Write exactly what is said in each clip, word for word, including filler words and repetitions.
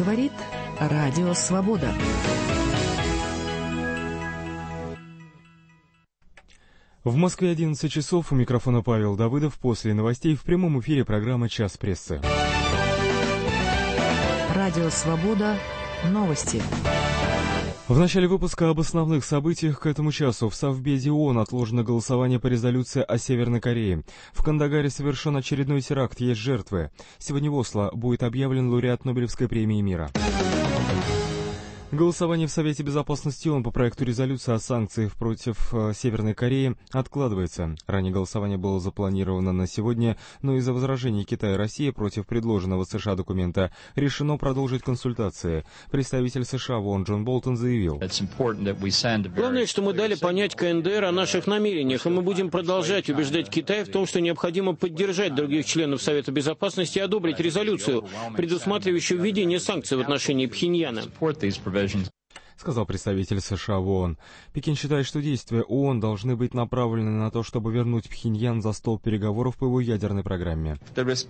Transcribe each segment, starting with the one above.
говорит Радио Свобода. В Москве одиннадцать часов, у микрофона Павел Давыдов. После новостей в прямом эфире программа «Час прессы». Радио Свобода. Новости. В начале выпуска об основных событиях к этому часу. В Совбезе ООН отложено голосование по резолюции о Северной Корее. В Кандагаре совершен очередной теракт, есть жертвы. Сегодня в Осло будет объявлен лауреат Нобелевской премии мира. Голосование в Совете Безопасности ООН по проекту резолюции о санкциях против э, Северной Кореи откладывается. Ранее голосование было запланировано на сегодня, но из-за возражений Китая и России против предложенного США документа решено продолжить консультации. Представитель США в ООН Джон Болтон заявил: «Главное, что мы дали понять КНДР о наших намерениях, и мы будем продолжать убеждать Китай в том, что необходимо поддержать других членов Совета Безопасности и одобрить резолюцию, предусматривающую введение санкций в отношении Пхеньяна», сказал представитель США в ООН. Пекин считает, что действия ООН должны быть направлены на то, чтобы вернуть Пхеньян за стол переговоров по его ядерной программе.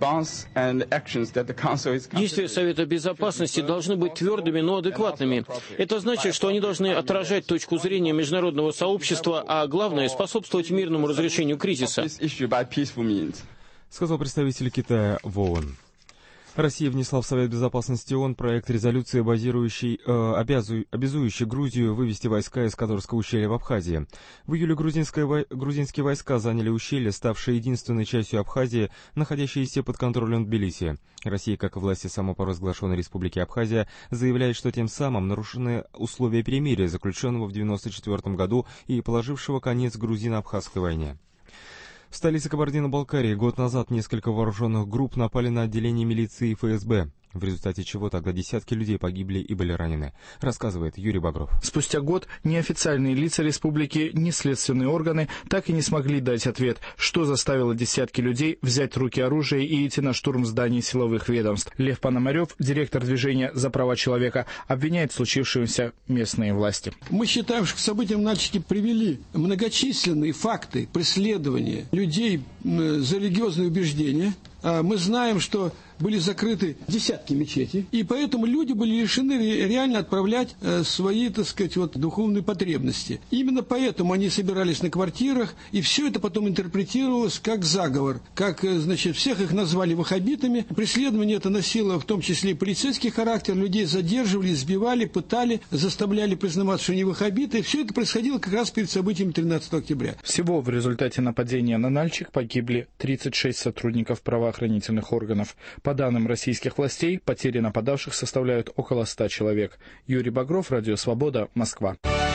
Действия Совета Безопасности должны быть твердыми, но адекватными. Это значит, что они должны отражать точку зрения международного сообщества, а главное — способствовать мирному разрешению кризиса, сказал представитель Китая в ООН. Россия внесла в Совет Безопасности ООН проект резолюции, базирующий, э, обязу, обязующий Грузию вывести войска из Кадорского ущелья в Абхазии. В июле грузинское, грузинские войска заняли ущелье, ставшее единственной частью Абхазии, находящейся под контролем Тбилиси. Россия, как и власти самопровозглашенной Республики Абхазия, заявляет, что тем самым нарушены условия перемирия, заключенного в девяносто четвёртом году и положившего конец грузино-абхазской войне. В столице Кабардино-Балкарии год назад несколько вооруженных групп напали на отделение милиции и ФСБ, в результате чего тогда десятки людей погибли и были ранены, рассказывает Юрий Багров. Спустя год ни официальные лица республики, ни следственные органы так и не смогли дать ответ, что заставило десятки людей взять в руки оружие и идти на штурм зданий силовых ведомств. Лев Пономарев, директор движения «За права человека», обвиняет в случившемся местные власти. Мы считаем, что к событиям начали привели многочисленные факты преследования людей за религиозные убеждения. Мы знаем, что были закрыты десятки мечетей, и поэтому люди были лишены реально отправлять свои, так сказать, вот, духовные потребности. Именно поэтому они собирались на квартирах, и все это потом интерпретировалось как заговор, как, значит, всех их назвали ваххабитами. Преследование это носило в том числе и полицейский характер, людей задерживали, избивали, пытали, заставляли признаваться, что они ваххабиты, и все это происходило как раз перед событием тринадцатого октября. Всего в результате нападения на Нальчик погибли тридцать шесть сотрудников правоохранительных органов. По данным российских властей, потери нападавших составляют около ста человек. Юрий Багров, Радио Свобода, Москва.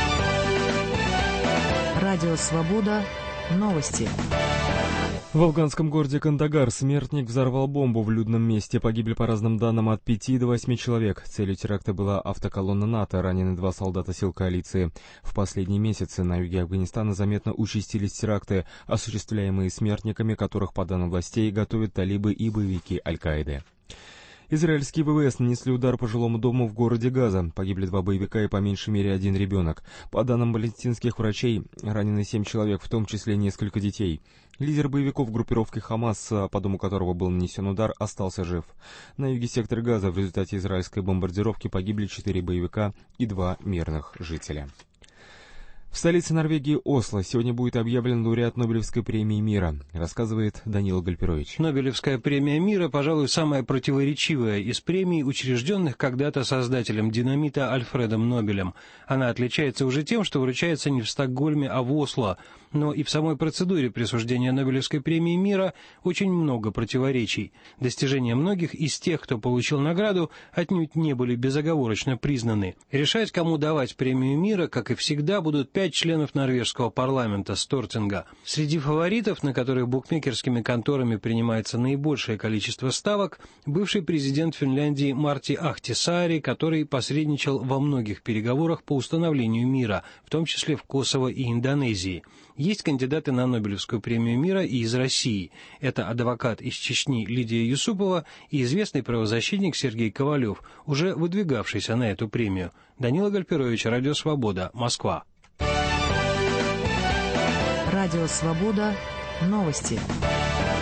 Радио Свобода. Новости. В афганском городе Кандагар смертник взорвал бомбу в людном месте. Погибли по разным данным от пяти до восьми человек. Целью теракта была автоколонна НАТО, ранены два солдата сил коалиции. В последние месяцы на юге Афганистана заметно участились теракты, осуществляемые смертниками, которых, по данным властей, готовят талибы и боевики Аль-Каиды. Израильские ВВС нанесли удар по жилому дому в городе Газа. Погибли два боевика и по меньшей мере один ребенок. По данным палестинских врачей, ранены семь человек, в том числе несколько детей. Лидер боевиков группировки «Хамас», по дому которого был нанесен удар, остался жив. На юге сектора Газа в результате израильской бомбардировки погибли четыре боевика и два мирных жителя. В столице Норвегии Осло сегодня будет объявлен лауреат Нобелевской премии мира, рассказывает Даниил Гальперович. Нобелевская премия мира, пожалуй, самая противоречивая из премий, учрежденных когда-то создателем динамита Альфредом Нобелем. Она отличается уже тем, что вручается не в Стокгольме, а в Осло. Но и в самой процедуре присуждения Нобелевской премии мира очень много противоречий. Достижения многих из тех, кто получил награду, отнюдь не были безоговорочно признаны. Решать, кому давать премию мира, как и всегда, будут пять членов норвежского парламента Стортинга. Среди фаворитов, на которых букмекерскими конторами принимается наибольшее количество ставок, бывший президент Финляндии Марти Ахтисаари, который посредничал во многих переговорах по установлению мира, в том числе в Косово и Индонезии. Есть кандидаты на Нобелевскую премию мира и из России. Это адвокат из Чечни Лидия Юсупова и известный правозащитник Сергей Ковалев, уже выдвигавшийся на эту премию. Данила Гальперович, Радио Свобода, Москва. Радио Свобода. Новости.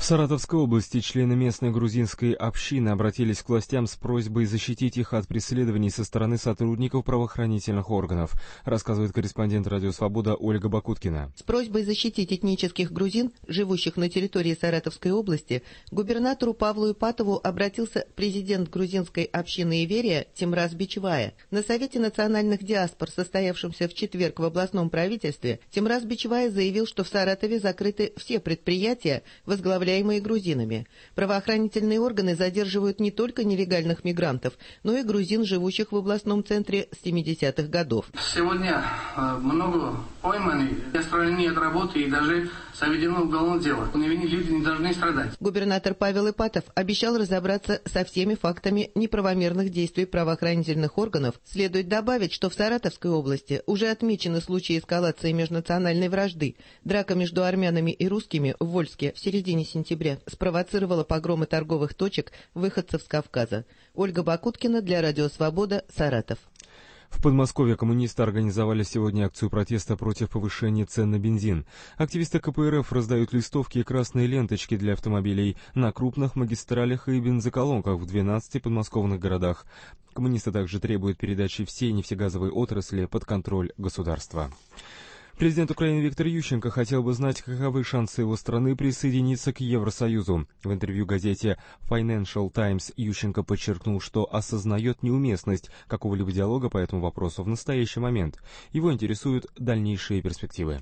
В Саратовской области члены местной грузинской общины обратились к властям с просьбой защитить их от преследований со стороны сотрудников правоохранительных органов, рассказывает корреспондент «Радио Свобода» Ольга Бакуткина. С просьбой защитить этнических грузин, живущих на территории Саратовской области, к губернатору Павлу Ипатову обратился президент грузинской общины Иверия Тимраз Бичевая. На Совете национальных диаспор, состоявшемся в четверг в областном правительстве, Тимраз Бичевая заявил, что в Саратове закрыты все предприятия, возглавляемые грузинами. Правоохранительные органы задерживают не только нелегальных мигрантов, но и грузин, живущих в областном центре с семидесятых годов. Сегодня много пойманы, отстранены от работы и даже заведено уголовное дело. Невинные люди не должны страдать. Губернатор Павел Ипатов обещал разобраться со всеми фактами неправомерных действий правоохранительных органов. Следует добавить, что в Саратовской области уже отмечены случаи эскалации межнациональной вражды. Драка между армянами и русскими в Вольске в середине сентября спровоцировала погромы торговых точек выходцев с Кавказа. Ольга Бакуткина для Радио Свобода, Саратов. В Подмосковье коммунисты организовали сегодня акцию протеста против повышения цен на бензин. Активисты ка пэ эр эф раздают листовки и красные ленточки для автомобилей на крупных магистралях и бензоколонках в двенадцати подмосковных городах. Коммунисты также требуют передачи всей нефтегазовой отрасли под контроль государства. Президент Украины Виктор Ющенко хотел бы знать, каковы шансы его страны присоединиться к Евросоюзу. В интервью газете Financial Times Ющенко подчеркнул, что осознает неуместность какого-либо диалога по этому вопросу в настоящий момент. Его интересуют дальнейшие перспективы.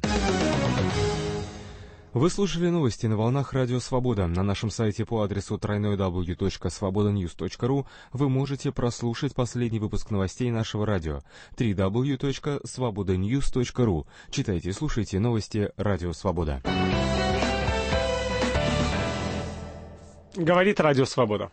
Вы слушали новости на волнах Радио Свобода. На нашем сайте по адресу дабл ю дабл ю дабл ю точка свобода ньюс точка ру вы можете прослушать последний выпуск новостей нашего радио. дабл ю дабл ю дабл ю точка свобода ньюс точка ру. Читайте и слушайте новости Радио Свобода. Говорит Радио Свобода.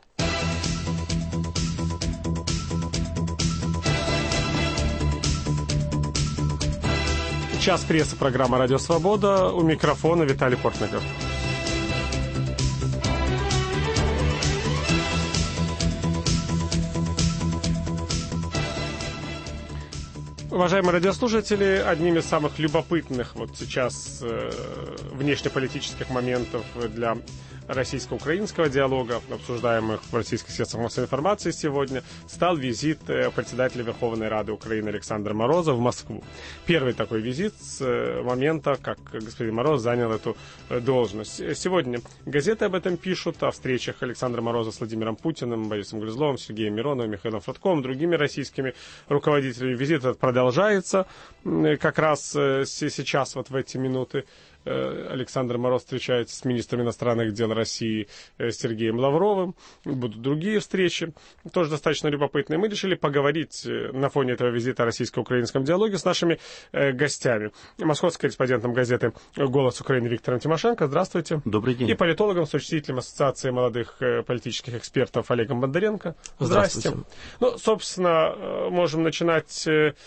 Час прессы, программа «Радио Свобода». У микрофона Виталий Портников. Уважаемые радиослушатели, одним из самых любопытных вот сейчас э, внешнеполитических моментов для российско-украинского диалога, обсуждаемых в российских средствах массовой информации сегодня, стал визит председателя Верховной Рады Украины Александра Мороза в Москву. Первый такой визит с момента, как господин Мороз занял эту должность. Сегодня газеты об этом пишут, о встречах Александра Мороза с Владимиром Путиным, Борисом Грызловым, Сергеем Мироновым, Михаилом Фродковым, другими российскими руководителями. Визит этот продолжается как раз сейчас, вот в эти минуты. Александр Мороз встречается с министром иностранных дел России Сергеем Лавровым. Будут другие встречи, тоже достаточно любопытные. Мы решили поговорить на фоне этого визита о российско-украинском диалоге с нашими гостями. Московским корреспондентом газеты «Голос Украины» Виктором Тимошенко. Здравствуйте. Добрый день. И политологом, соучредителем Ассоциации молодых политических экспертов Олегом Бондаренко. Здравствуйте. Здравствуйте. Ну, собственно, можем начинать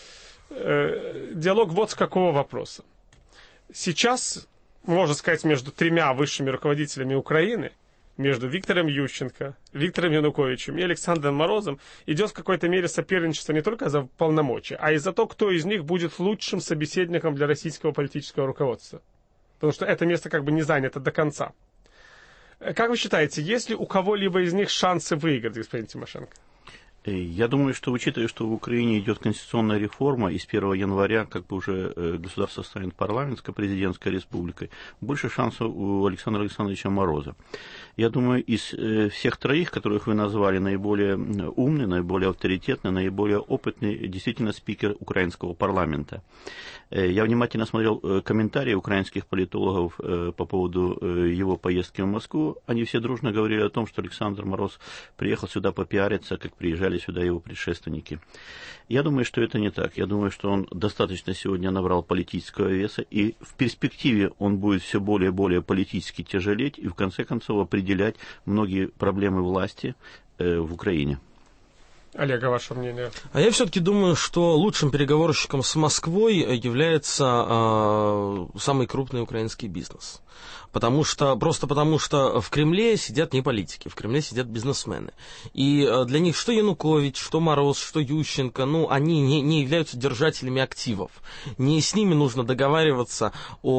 диалог вот с какого вопроса. Сейчас, можно сказать, между тремя высшими руководителями Украины, между Виктором Ющенко, Виктором Януковичем и Александром Морозом, идет в какой-то мере соперничество не только за полномочия, а и за то, кто из них будет лучшим собеседником для российского политического руководства. Потому что это место как бы не занято до конца. Как вы считаете, есть ли у кого-либо из них шансы выиграть, господин Тимошенко? Я думаю, что, учитывая, что в Украине идет конституционная реформа, и с первого января как бы уже государство станет парламентско-президентской республикой, больше шансов у Александра Александровича Мороза. Я думаю, из всех троих, которых вы назвали, наиболее умный, наиболее авторитетный, наиболее опытный действительно спикер украинского парламента. Я внимательно смотрел комментарии украинских политологов по поводу его поездки в Москву. Они все дружно говорили о том, что Александр Мороз приехал сюда попиариться, как приезжали сюда его предшественники. Я думаю, что это не так. Я думаю, что он достаточно сегодня набрал политического веса, и в перспективе он будет все более и более политически тяжелеть и в конце концов определять многие проблемы власти в Украине. Олег, а ваше мнение? А я все-таки думаю, что лучшим переговорщиком с Москвой является э, самый крупный украинский бизнес. Потому что, просто потому что в Кремле сидят не политики, в Кремле сидят бизнесмены. И для них что Янукович, что Мороз, что Ющенко, ну, они не, не являются держателями активов. Не с ними нужно договариваться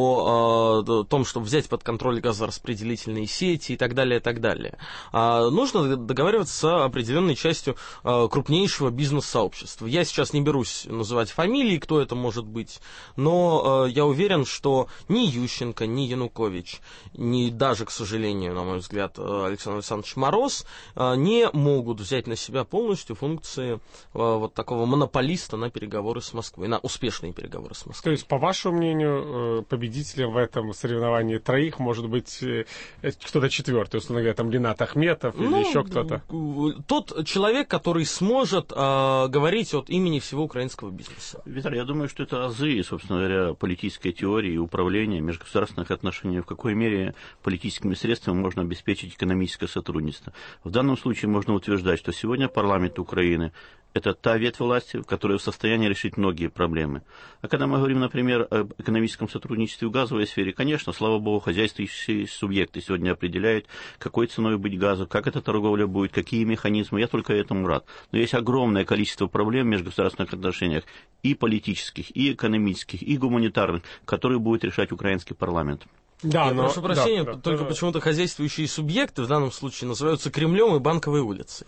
о, о том, чтобы взять под контроль газораспределительные сети и так далее, и так далее. А нужно договариваться с определенной частью а, крупнейшего бизнес-сообщества. Я сейчас не берусь называть фамилии, кто это может быть, но а, я уверен, что ни Ющенко, ни Янукович, не даже, к сожалению, на мой взгляд, Александр Александрович Мороз, не могут взять на себя полностью функции вот такого монополиста на переговоры с Москвой, на успешные переговоры с Москвой. То есть, по вашему мнению, победителем в этом соревновании троих может быть кто-то четвертый, условно говоря, там Ринат Ахметов или ну, еще кто-то? Тот человек, который сможет э, говорить от имени всего украинского бизнеса. Виталий, я думаю, что это азы, собственно говоря, политической теории и управления межгосударственных отношений, в какой мере политическими средствами можно обеспечить экономическое сотрудничество. В данном случае можно утверждать, что сегодня парламент Украины – это та ветвь власти, которая в состоянии решить многие проблемы. А когда мы говорим, например, об экономическом сотрудничестве в газовой сфере, конечно, слава богу, хозяйствующие субъекты сегодня определяют, какой ценой быть газу, как эта торговля будет, какие механизмы. Я только этому рад. Но есть огромное количество проблем в межгосударственных отношениях и политических, и экономических, и гуманитарных, которые будет решать украинский парламент. Да, я но... прошу прощения, да, только да, почему-то хозяйствующие субъекты в данном случае называются Кремлем и Банковой улицей.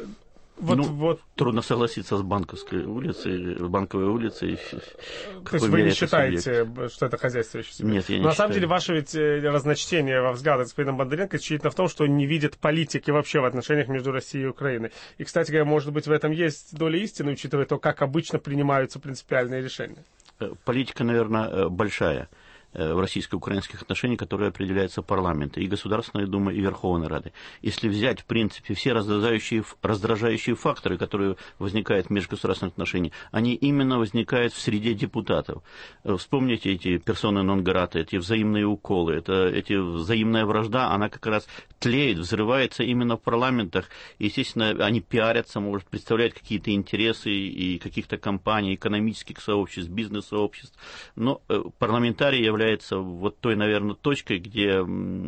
Вот, ну, вот. Трудно согласиться с Банковской улицей, Банковой улицей. То есть вы не считаете, субъект? Что это хозяйствующий субъект? Нет, я не Но считаю. На самом деле, ваше ведь разночтение во взглядах с господином Бондаренко исключительно в том, что он не видит политики вообще в отношениях между Россией и Украиной. И, кстати говоря, может быть, в этом есть доля истины, учитывая то, как обычно принимаются принципиальные решения. Политика, наверное, большая в российско-украинских отношениях, которые определяются парламентом, и Государственной Думы, и Верховной Рады. Если взять, в принципе, все раздражающие, раздражающие факторы, которые возникают в межгосударственных отношениях, они именно возникают в среде депутатов. Вспомните эти персоны нон-грата, эти взаимные уколы, это, эти взаимная вражда, она как раз тлеет, взрывается именно в парламентах. Естественно, они пиарятся, может, представляют какие-то интересы и каких-то компаний, экономических сообществ, бизнес-сообществ. Но парламентарии являются является вот той, наверное, точкой, где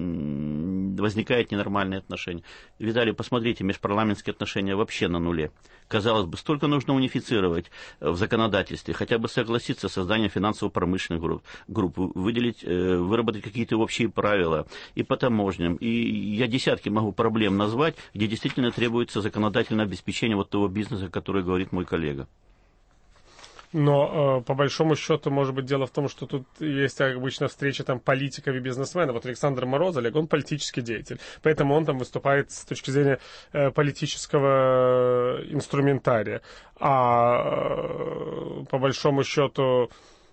возникают ненормальные отношения. Видали, посмотрите, межпарламентские отношения вообще на нуле. Казалось бы, столько нужно унифицировать в законодательстве, хотя бы согласиться с созданием финансово-промышленных групп, групп выделить, выработать какие-то общие правила и по таможням. И я десятки могу проблем назвать, где действительно требуется законодательное обеспечение вот того бизнеса, который говорит мой коллега. Но, э, по большому счету, может быть, дело в том, что тут есть, как обычно, встреча там политиков и бизнесменов. Вот Александр Мороз, Олег, он политический деятель. Поэтому он там выступает с точки зрения э, политического инструментария. А э, по большому счету...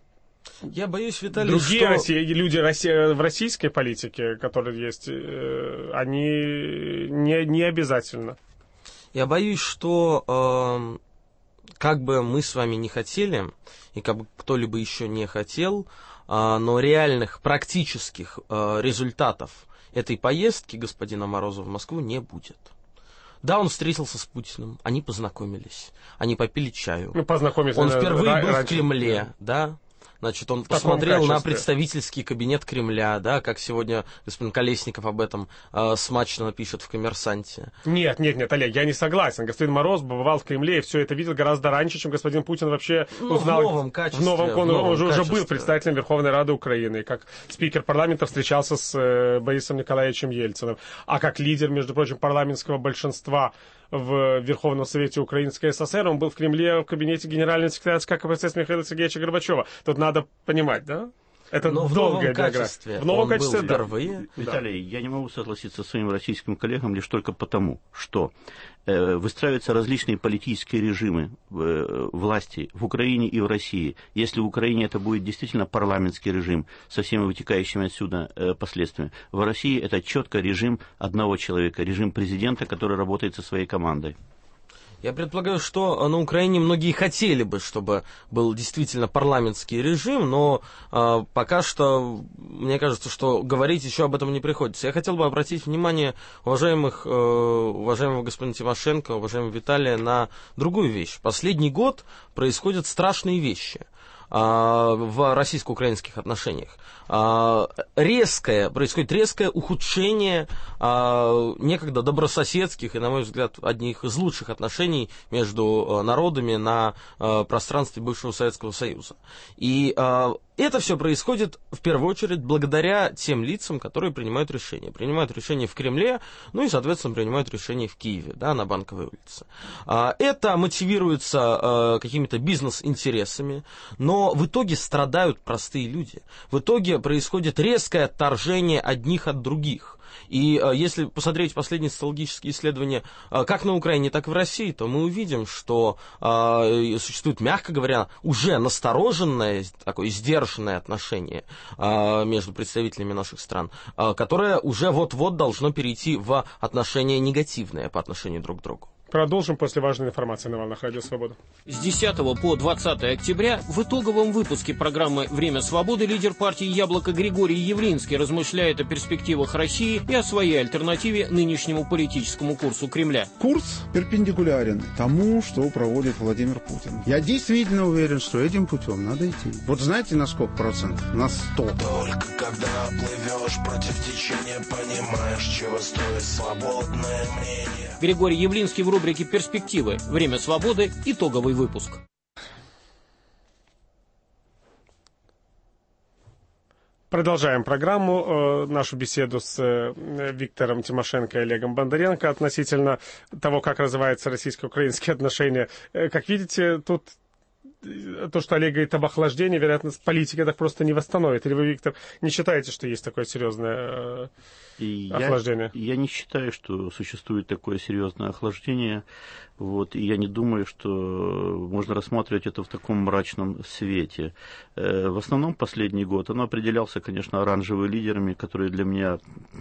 Я боюсь, Виталий, другие что... России, люди России, в российской политике, которые есть, э, они не, не обязательно. Я боюсь, что... Э... Как бы мы с вами не хотели, и как бы кто-либо еще не хотел, но реальных практических результатов этой поездки господина Мороза в Москву не будет. Да, он встретился с Путиным, они познакомились, они попили чаю. Ну, познакомились, он впервые раньше, был в Кремле, да. Значит, он посмотрел на представительский кабинет Кремля, да, как сегодня господин Колесников об этом э, смачно пишет в «Коммерсанте». Нет, нет, нет, Олег, я не согласен. Господин Мороз бывал в Кремле и все это видел гораздо раньше, чем господин Путин вообще ну, узнал. В новом качестве. В новом, он в новом уже, качестве. уже был представителем Верховной Рады Украины, как спикер парламента встречался с э, Борисом Николаевичем Ельциным, а как лидер, между прочим, парламентского большинства в Верховном Совете Украинской ССР, он был в Кремле в кабинете генерального секретаря ЦК КПСС Михаила Сергеевича Горбачева. Тут надо понимать, да? Это Но долгая биография. В новом он качестве, был да. впервые. Виталий, да. Я не могу согласиться со своим российским коллегам лишь только потому, что э, выстраиваются различные политические режимы э, власти в Украине и в России. Если в Украине это будет действительно парламентский режим со всеми вытекающими отсюда э, последствиями, в России это четко режим одного человека, режим президента, который работает со своей командой. Я предполагаю, что на Украине многие хотели бы, чтобы был действительно парламентский режим, но э, пока что, мне кажется, что говорить еще об этом не приходится. Я хотел бы обратить внимание уважаемых, э, уважаемого господина Тимошенко, уважаемого Виталия на другую вещь. Последний год происходят страшные вещи в российско-украинских отношениях. Резкое, происходит резкое ухудшение некогда добрососедских и, на мой взгляд, одних из лучших отношений между народами на пространстве бывшего Советского Союза. И это все происходит, в первую очередь, благодаря тем лицам, которые принимают решения. Принимают решения в Кремле, ну и, соответственно, принимают решения в Киеве, да, на Банковой улице. Это мотивируется какими-то бизнес-интересами, но в итоге страдают простые люди. В итоге происходит резкое отторжение одних от других. И э, если посмотреть последние социологические исследования э, как на Украине, так и в России, то мы увидим, что э, существует, мягко говоря, уже настороженное, такое сдержанное отношение э, между представителями наших стран, э, которое уже вот-вот должно перейти в отношение негативное по отношению друг к другу. Продолжим после важной информации на волнах Радио Свобода. С десятого по двадцатое октября в итоговом выпуске программы «Время свободы» лидер партии «Яблоко» Григорий Явлинский размышляет о перспективах России и о своей альтернативе нынешнему политическому курсу Кремля. Курс перпендикулярен тому, что проводит Владимир Путин. Я действительно уверен, что этим путем надо идти. Вот знаете, на сколько процентов? На сто. Только когда плывешь против течения, понимаешь, чего стоит свободное мнение. Григорий Явлинский в рубрике «Перспективы. Время свободы». Итоговый выпуск. Продолжаем программу, э, нашу беседу с э, Виктором Тимошенко и Олегом Бондаренко относительно того, как развиваются российско-украинские отношения. Э, как видите, тут то, что Олег говорит об охлаждении, вероятно, политика так просто не восстановит. Или вы, Виктор, не считаете, что есть такое серьезное э, охлаждение? Я, я не считаю, что существует такое серьезное охлаждение. Вот, и я не думаю, что можно рассматривать это в таком мрачном свете. Э, в основном последний год оно определялся, конечно, оранжевыми лидерами, которые для меня,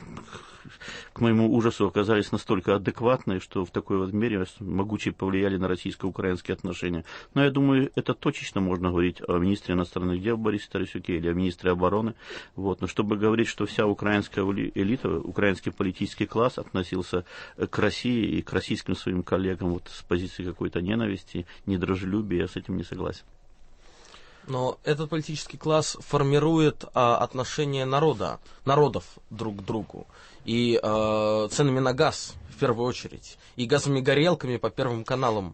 к моему ужасу, оказались настолько адекватны, что в такой вот мере могуче повлияли на российско-украинские отношения. Но я думаю, это точечно можно говорить о министре иностранных дел Борисе Тарасюке или о министре обороны. Вот. Но чтобы говорить, что вся украинская элита, украинский политический класс относился к России и к российским своим коллегам вот, с позиции какой-то ненависти, недружелюбия, я с этим не согласен. Но этот политический класс формирует а, отношения народа, народов друг к другу. И а, ценами на газ, в первую очередь, и газовыми горелками по первым каналам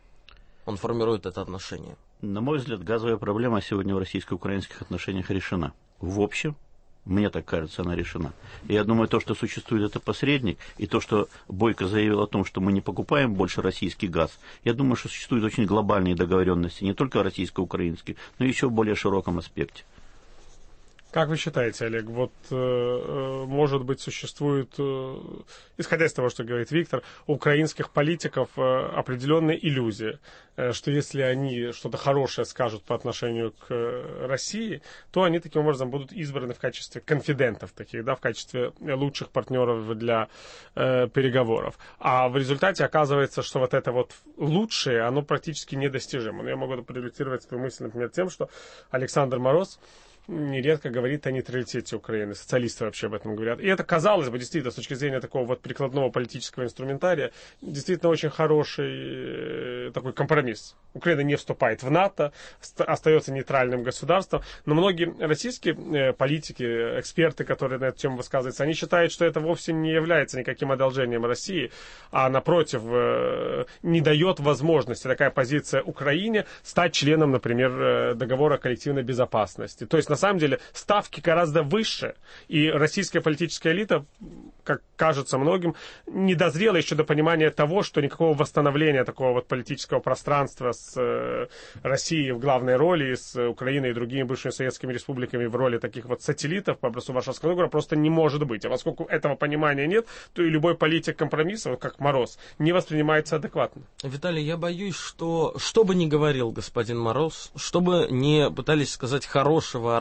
он формирует это отношение. На мой взгляд, газовая проблема сегодня в российско-украинских отношениях решена. В общем, мне так кажется, она решена. И я думаю, то, что существует это посредник, и то, что Бойко заявил о том, что мы не покупаем больше российский газ, я думаю, что существуют очень глобальные договоренности, не только российско-украинские, но еще в более широком аспекте. Как вы считаете, Олег, вот, э, может быть, существует, э, исходя из того, что говорит Виктор, у украинских политиков э, определенная иллюзия, э, что если они что-то хорошее скажут по отношению к э, России, то они таким образом будут избраны в качестве конфидентов таких, да, в качестве лучших партнеров для э, переговоров. А в результате оказывается, что вот это вот лучшее, оно практически недостижимо. Но я могу проиллюстрировать свою мысль, например, тем, что Александр Мороз нередко говорит о нейтралитете Украины. Социалисты вообще об этом говорят. И это, казалось бы, действительно, с точки зрения такого вот прикладного политического инструментария, действительно очень хороший такой компромисс. Украина не вступает в НАТО, остается нейтральным государством. Но многие российские политики, эксперты, которые на эту тему высказываются, они считают, что это вовсе не является никаким одолжением России, а, напротив, не дает возможности такая позиция Украине стать членом, например, договора о коллективной безопасности. То есть, на самом деле, ставки гораздо выше, и российская политическая элита, как кажется многим, не дозрела еще до понимания того, что никакого восстановления такого вот политического пространства с э, Россией в главной роли, с Украиной и другими бывшими советскими республиками в роли таких вот сателлитов по образцу Варшавского договора просто не может быть. А поскольку этого понимания нет, то и любой политик компромисса, вот как Мороз, не воспринимается адекватно. Виталий, я боюсь, что что бы ни говорил господин Мороз, что бы ни пытались сказать хорошего о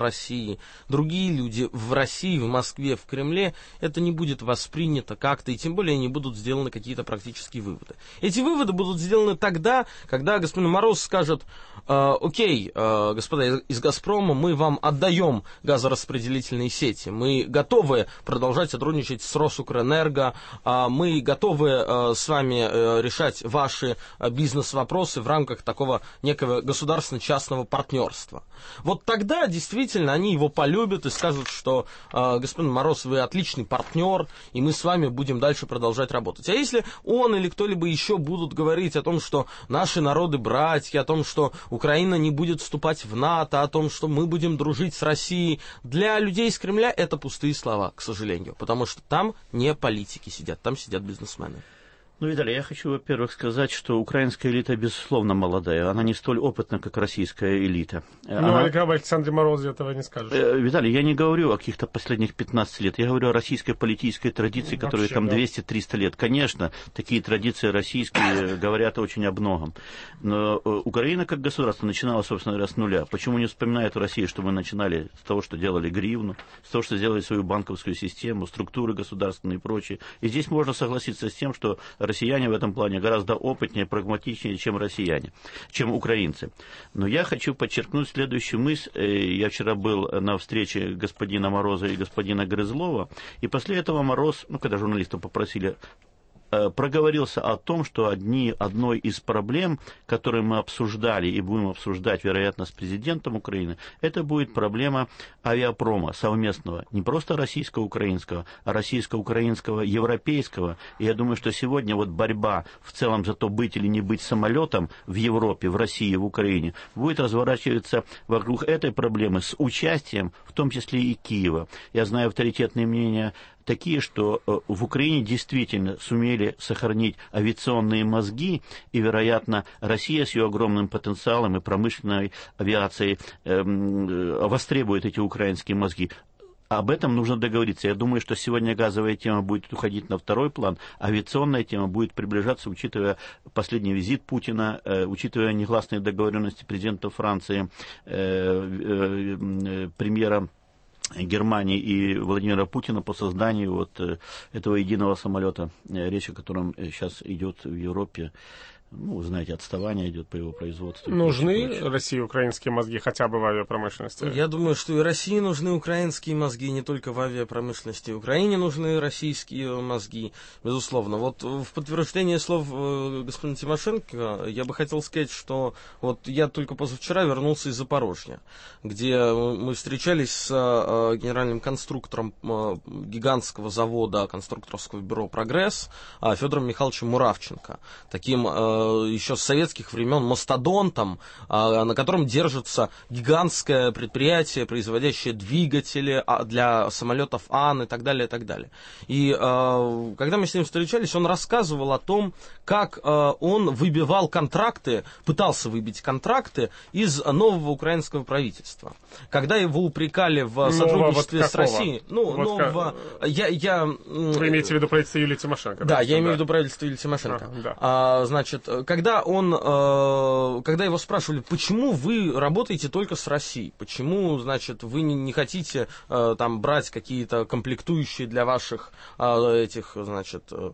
России, другие люди в России, в Москве, в Кремле, это не будет воспринято как-то, и тем более не будут сделаны какие-то практические выводы. Эти выводы будут сделаны тогда, когда господин Мороз скажет: э, окей, э, господа из «Газпрома», мы вам отдаем газораспределительные сети, мы готовы продолжать сотрудничать с «Росукрэнерго», э, мы готовы э, с вами э, решать ваши э, бизнес-вопросы в рамках такого некого государственно-частного партнерства. Вот тогда действительно они его полюбят и скажут, что э, господин Мороз, вы отличный партнер, и мы с вами будем дальше продолжать работать. А если он или кто-либо еще будут говорить о том, что наши народы братья, о том, что Украина не будет вступать в НАТО, о том, что мы будем дружить с Россией, для людей из Кремля это пустые слова, к сожалению, потому что там не политики сидят, там сидят бизнесмены. Ну, Виталий, я хочу, во-первых, сказать, что украинская элита, безусловно, молодая. Она не столь опытна, как российская элита. Ну, Она... об Александре Морозе этого не скажешь. Э, Виталий, я не говорю о каких-то последних пятнадцати лет. Я говорю о российской политической традиции, которая Вообще, там да. двести-триста лет. Конечно, такие традиции российские говорят очень о многом. Но Украина как государство начинала, собственно говоря, с нуля. Почему не вспоминает в России, что мы начинали с того, что делали гривну, с того, что сделали свою банковскую систему, структуры государственные и прочее. И здесь можно согласиться с тем, что россияне в этом плане гораздо опытнее, прагматичнее, чем россияне, чем украинцы. Но я хочу подчеркнуть следующую мысль. Я вчера был на встрече господина Мороза и господина Грызлова, и после этого Мороз, ну, когда журналистов попросили, проговорился о том, что одни, одной из проблем, которые мы обсуждали и будем обсуждать, вероятно, с президентом Украины, это будет проблема авиапрома совместного, не просто российско-украинского, а российско-украинского, европейского. И я думаю, что сегодня вот борьба в целом за то, быть или не быть самолетом в Европе, в России, в Украине, будет разворачиваться вокруг этой проблемы с участием, в том числе и Киева. Я знаю авторитетные мнения такие, что в Украине действительно сумели сохранить авиационные мозги, и, вероятно, Россия с ее огромным потенциалом и промышленной авиацией эм, востребует эти украинские мозги. Об этом нужно договориться. Я думаю, что сегодня газовая тема будет уходить на второй план, авиационная тема будет приближаться, учитывая последний визит Путина, э, учитывая негласные договоренности президента Франции, э, э, э, премьера Германии и Владимира Путина по созданию вот этого единого самолета, речь о котором сейчас идет в Европе. Ну, знаете, отставание идет по его производству. Нужны России украинские мозги хотя бы в авиапромышленности? Я думаю, что и России нужны украинские мозги, не только в авиапромышленности. Украине нужны российские мозги, безусловно. Вот в подтверждение слов господина Тимошенко я бы хотел сказать, что вот я только позавчера вернулся из Запорожья, где мы встречались с генеральным конструктором гигантского завода конструкторского бюро «Прогресс» Федором Михайловичем Муравченко, таким еще с советских времен мастодонтом, на котором держится гигантское предприятие, производящее двигатели для самолетов Ан и так далее, и так далее. И когда мы с ним встречались, он рассказывал о том, как он выбивал контракты, пытался выбить контракты из нового украинского правительства. Когда его упрекали в сотрудничестве вот с Россией... Ну, вот нового... Как... Я, я... Вы имеете в виду правительство Юлии Тимошенко? Да, да, я да. имею в виду правительство Юлии Тимошенко. А, да. а, значит, когда он, э, когда его спрашивали, почему вы работаете только с Россией, почему, значит, вы не, не хотите э, там брать какие-то комплектующие для ваших э, этих, значит, э,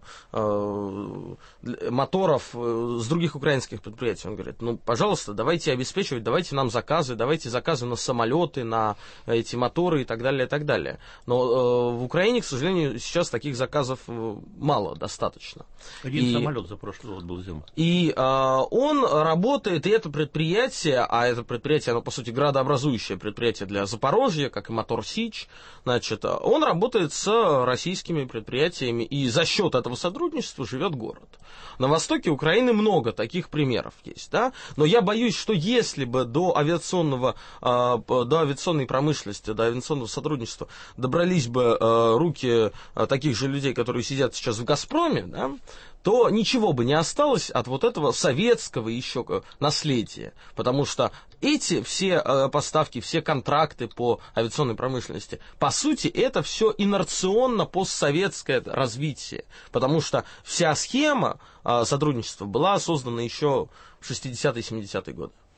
э, моторов э, с других украинских предприятий, он говорит, ну, пожалуйста, давайте обеспечивать, давайте нам заказы, давайте заказы на самолеты, на эти моторы и так далее, и так далее. Но э, в Украине, к сожалению, сейчас таких заказов мало, достаточно. Один и, самолет за прошлый год был сделан. И э, он работает, и это предприятие, а это предприятие, оно, по сути, градообразующее предприятие для Запорожья, как и Мотор Сич, значит, он работает с российскими предприятиями, и за счет этого сотрудничества живет город. На востоке Украины много таких примеров есть, да, но я боюсь, что если бы до авиационного, э, до авиационной промышленности, до авиационного сотрудничества добрались бы э, руки э, таких же людей, которые сидят сейчас в «Газпроме», да, то ничего бы не осталось от вот этого советского еще наследия. Потому что эти все э, поставки, все контракты по авиационной промышленности, по сути, это все инерционно постсоветское развитие. Потому что вся схема э, сотрудничества была создана еще в шестидесятые-семидесятые годы.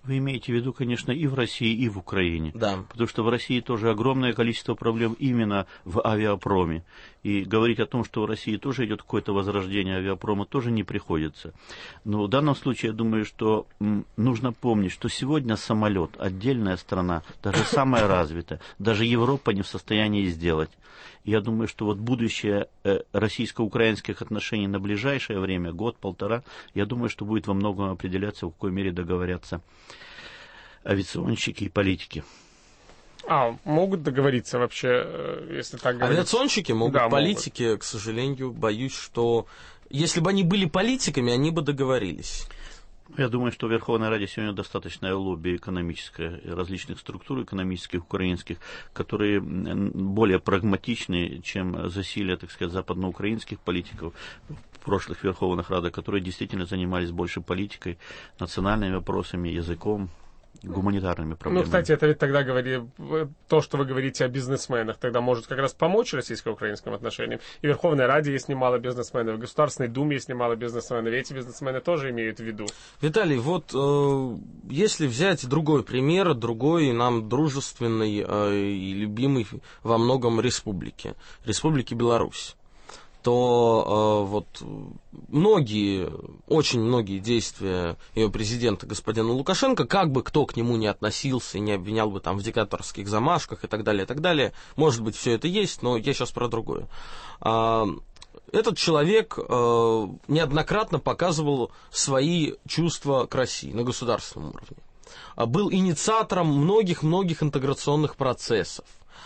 Вы имеете в виду, конечно, и в России, и в Украине. Да. Потому что в России тоже огромное количество проблем именно в авиапроме. И говорить о том, что в России тоже идет какое-то возрождение авиапрома, тоже не приходится. Но в данном случае я думаю, что м, нужно помнить, что сегодня самолет, отдельная страна, даже самая развитая, даже Европа не в состоянии сделать. Я думаю, что вот будущее э, российско-украинских отношений на ближайшее время, год-полтора, я думаю, что будет во многом определяться, в какой мере договорятся авиационщики и политики. А, могут договориться вообще, если так говорить? Авиационщики могут, да, политики, могут. К сожалению, боюсь, что если бы они были политиками, они бы договорились. Я думаю, что в Верховной Раде сегодня достаточное лобби экономическое, различных структур экономических, украинских, которые более прагматичны, чем засилие, так сказать, западноукраинских политиков в прошлых Верховных Радах, которые действительно занимались больше политикой, национальными вопросами, языком, гуманитарными проблемами. Ну, кстати, это ведь тогда говори, то, что вы говорите о бизнесменах, тогда может как раз помочь российско-украинским отношениям. И в Верховной Раде есть немало бизнесменов, в Государственной Думе есть немало бизнесменов, и эти бизнесмены тоже имеют в виду. Виталий, вот э, если взять другой пример, другой нам дружественный э, и любимый во многом республики, Республики Беларусь, то э, вот многие, очень многие действия ее президента господина Лукашенко, как бы кто к нему не относился и не обвинял бы там в диктаторских замашках и так далее, и так далее, может быть, все это есть, но я сейчас про другое. Э, этот человек э, неоднократно показывал свои чувства к России на государственном уровне. Был инициатором многих-многих интеграционных процессов.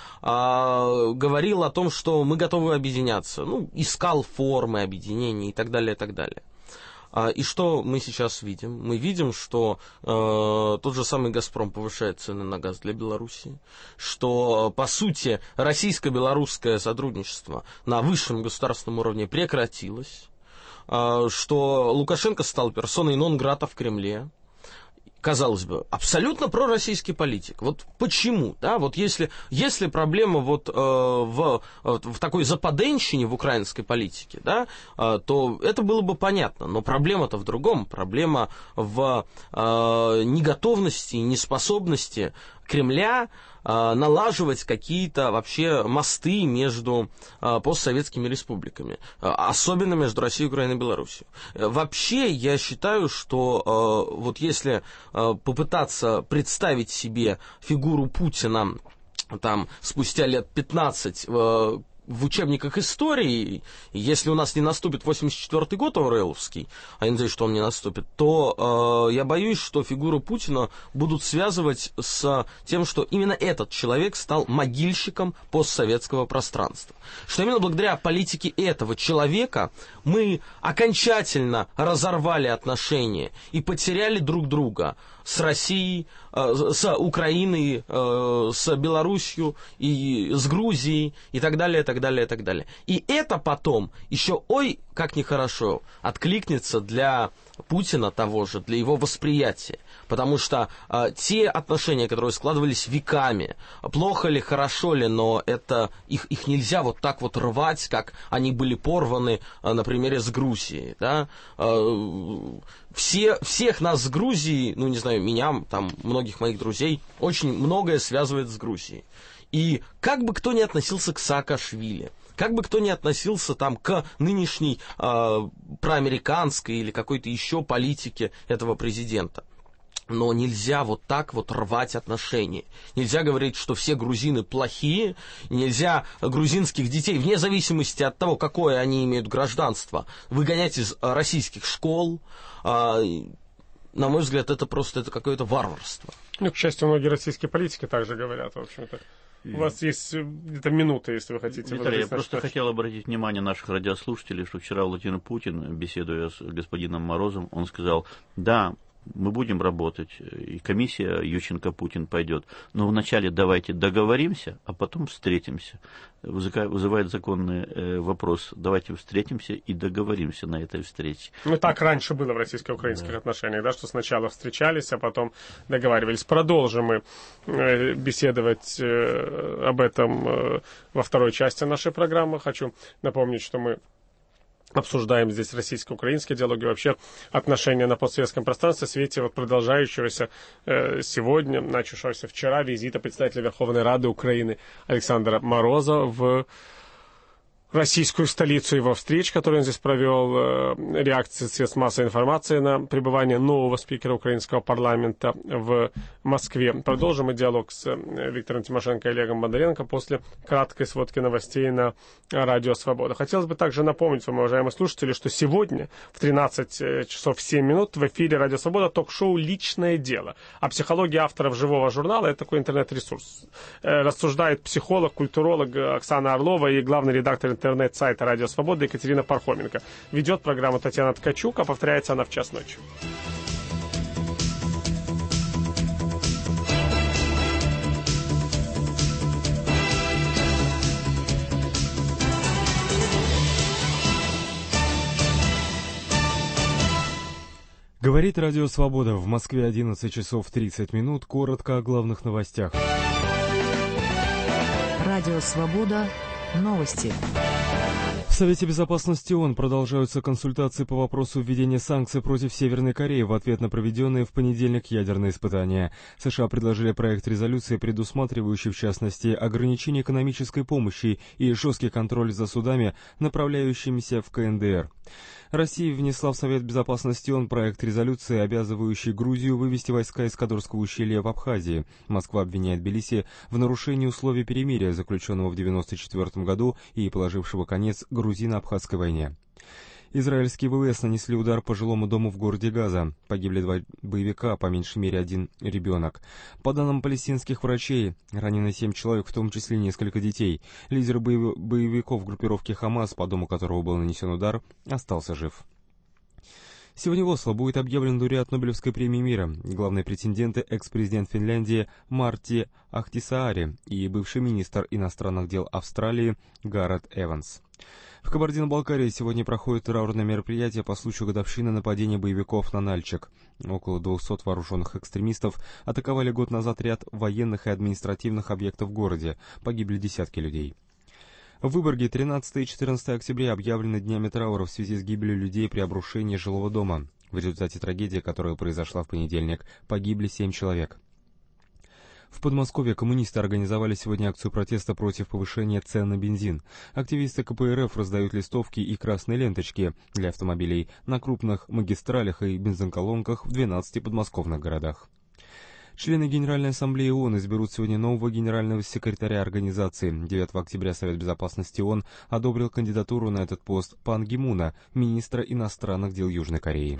А, говорил о том, что мы готовы объединяться, ну, искал формы объединения и так далее, и так далее. А, и что мы сейчас видим? Мы видим, что э, тот же самый «Газпром» повышает цены на газ для Беларуси, что, по сути, российско-белорусское сотрудничество на высшем государственном уровне прекратилось, э, что Лукашенко стал персоной нон-грата в Кремле. Казалось бы, абсолютно пророссийский политик. Вот почему? Да? Вот если, если проблема вот, э, в, в такой западенщине в украинской политике, да, э, то это было бы понятно. Но проблема-то в другом. Проблема в э, неготовности, неспособности Кремля э, налаживать какие-то вообще мосты между э, постсоветскими республиками, э, особенно между Россией, Украиной и Беларусью. Э, вообще, я считаю, что э, вот если э, попытаться представить себе фигуру Путина там, спустя лет пятнадцать э, в учебниках истории, если у нас не наступит восемьдесят четвёртый год орвелловский, а я надеюсь, что он не наступит, то э, я боюсь, что фигуру Путина будут связывать с тем, что именно этот человек стал могильщиком постсоветского пространства. Что именно благодаря политике этого человека мы окончательно разорвали отношения и потеряли друг друга с Россией, э, с Украиной, э, с Белоруссией и с Грузией и так далее, так далее, так далее. И это потом еще, ой, как нехорошо, откликнется для Путина того же, для его восприятия. Потому что э, те отношения, которые складывались веками, плохо ли, хорошо ли, но это, их, их нельзя вот так вот рвать, как они были порваны, э, на примере с Грузией. Да? Э, все, всех нас с Грузией, ну не знаю, меня, там, многих моих друзей, очень многое связывает с Грузией. И как бы кто ни относился к Саакашвили, как бы кто ни относился там, к нынешней э, проамериканской или какой-то еще политике этого президента, но нельзя вот так вот рвать отношения. Нельзя говорить, что все грузины плохие, нельзя грузинских детей, вне зависимости от того, какое они имеют гражданство, выгонять из российских школ. Э, на мой взгляд, это просто это какое-то варварство. Ну, к счастью, многие российские политики также говорят, в общем-то. У вас есть где-то минута, если вы хотите. Виталий, я просто хотел обратить внимание наших радиослушателей, что вчера Владимир Путин, беседуя с господином Морозом, он сказал, да, мы будем работать, и комиссия Ющенко-Путин пойдет, но вначале давайте договоримся, а потом встретимся. Вызывает законный вопрос, давайте встретимся и договоримся на этой встрече. Ну, так раньше было в российско-украинских да. отношениях, да, что сначала встречались, а потом договаривались. Продолжим мы беседовать об этом во второй части нашей программы. Хочу напомнить, что мы обсуждаем здесь российско-украинские диалоги, вообще отношения на постсоветском пространстве в свете вот продолжающегося э, сегодня, начавшегося вчера визита представителя Верховной Рады Украины Александра Мороза в российскую столицу, его встреч, которые он здесь провел, реакции средств массовой информации на пребывание нового спикера украинского парламента в Москве. Продолжим мы диалог с Виктором Тимошенко и Олегом Бондаренко после краткой сводки новостей на Радио Свобода. Хотелось бы также напомнить вам, уважаемые слушатели, что сегодня в тринадцать часов семь минут в эфире Радио Свобода ток-шоу «Личное дело» о психологии авторов живого журнала. Это такой интернет-ресурс. Рассуждает психолог, культуролог Оксана Орлова и главный редактор интернет-сайта Радио Свобода Екатерина Пархоменко. Ведет программу Татьяна Ткачук, а повторяется она в час ночи. Говорит Радио Свобода. В Москве одиннадцать часов тридцать минут. Коротко о главных новостях. Радио Свобода. Новости. В Совете Безопасности ООН продолжаются консультации по вопросу введения санкций против Северной Кореи в ответ на проведенные в понедельник ядерные испытания. США предложили проект резолюции, предусматривающий, в частности, ограничение экономической помощи и жесткий контроль за судами, направляющимися в КНДР. Россия внесла в Совет Безопасности ООН проект резолюции, обязывающий Грузию вывести войска из Кадырского ущелья в Абхазии. Москва обвиняет Тбилиси в нарушении условий перемирия, заключенного в девяносто четвёртом году и положившего конец грузино-абхазской войне. Израильские ВВС нанесли удар по жилому дому в городе Газа. Погибли два боевика, по меньшей мере один ребенок. По данным палестинских врачей, ранены семь человек, в том числе несколько детей. Лидер боев... боевиков группировки «Хамас», по дому которого был нанесен удар, остался жив. Сегодня в Осло будет объявлен лауреат Нобелевской премии мира. Главные претенденты – экс-президент Финляндии Марти Ахтисаари и бывший министр иностранных дел Австралии Гарет Эванс. В Кабардино-Балкарии сегодня проходит траурное мероприятие по случаю годовщины нападения боевиков на Нальчик. Около двухсот вооруженных экстремистов атаковали год назад ряд военных и административных объектов в городе. Погибли десятки людей. В Выборге тринадцатое и четырнадцатое октября объявлены днями траура в связи с гибелью людей при обрушении жилого дома. В результате трагедии, которая произошла в понедельник, погибли семь человек. В Подмосковье коммунисты организовали сегодня акцию протеста против повышения цен на бензин. Активисты КПРФ раздают листовки и красные ленточки для автомобилей на крупных магистралях и бензоколонках в двенадцати подмосковных городах. Члены Генеральной Ассамблеи ООН изберут сегодня нового генерального секретаря организации. девятого октября Совет Безопасности ООН одобрил кандидатуру на этот пост Пан Ги Муна, министра иностранных дел Южной Кореи.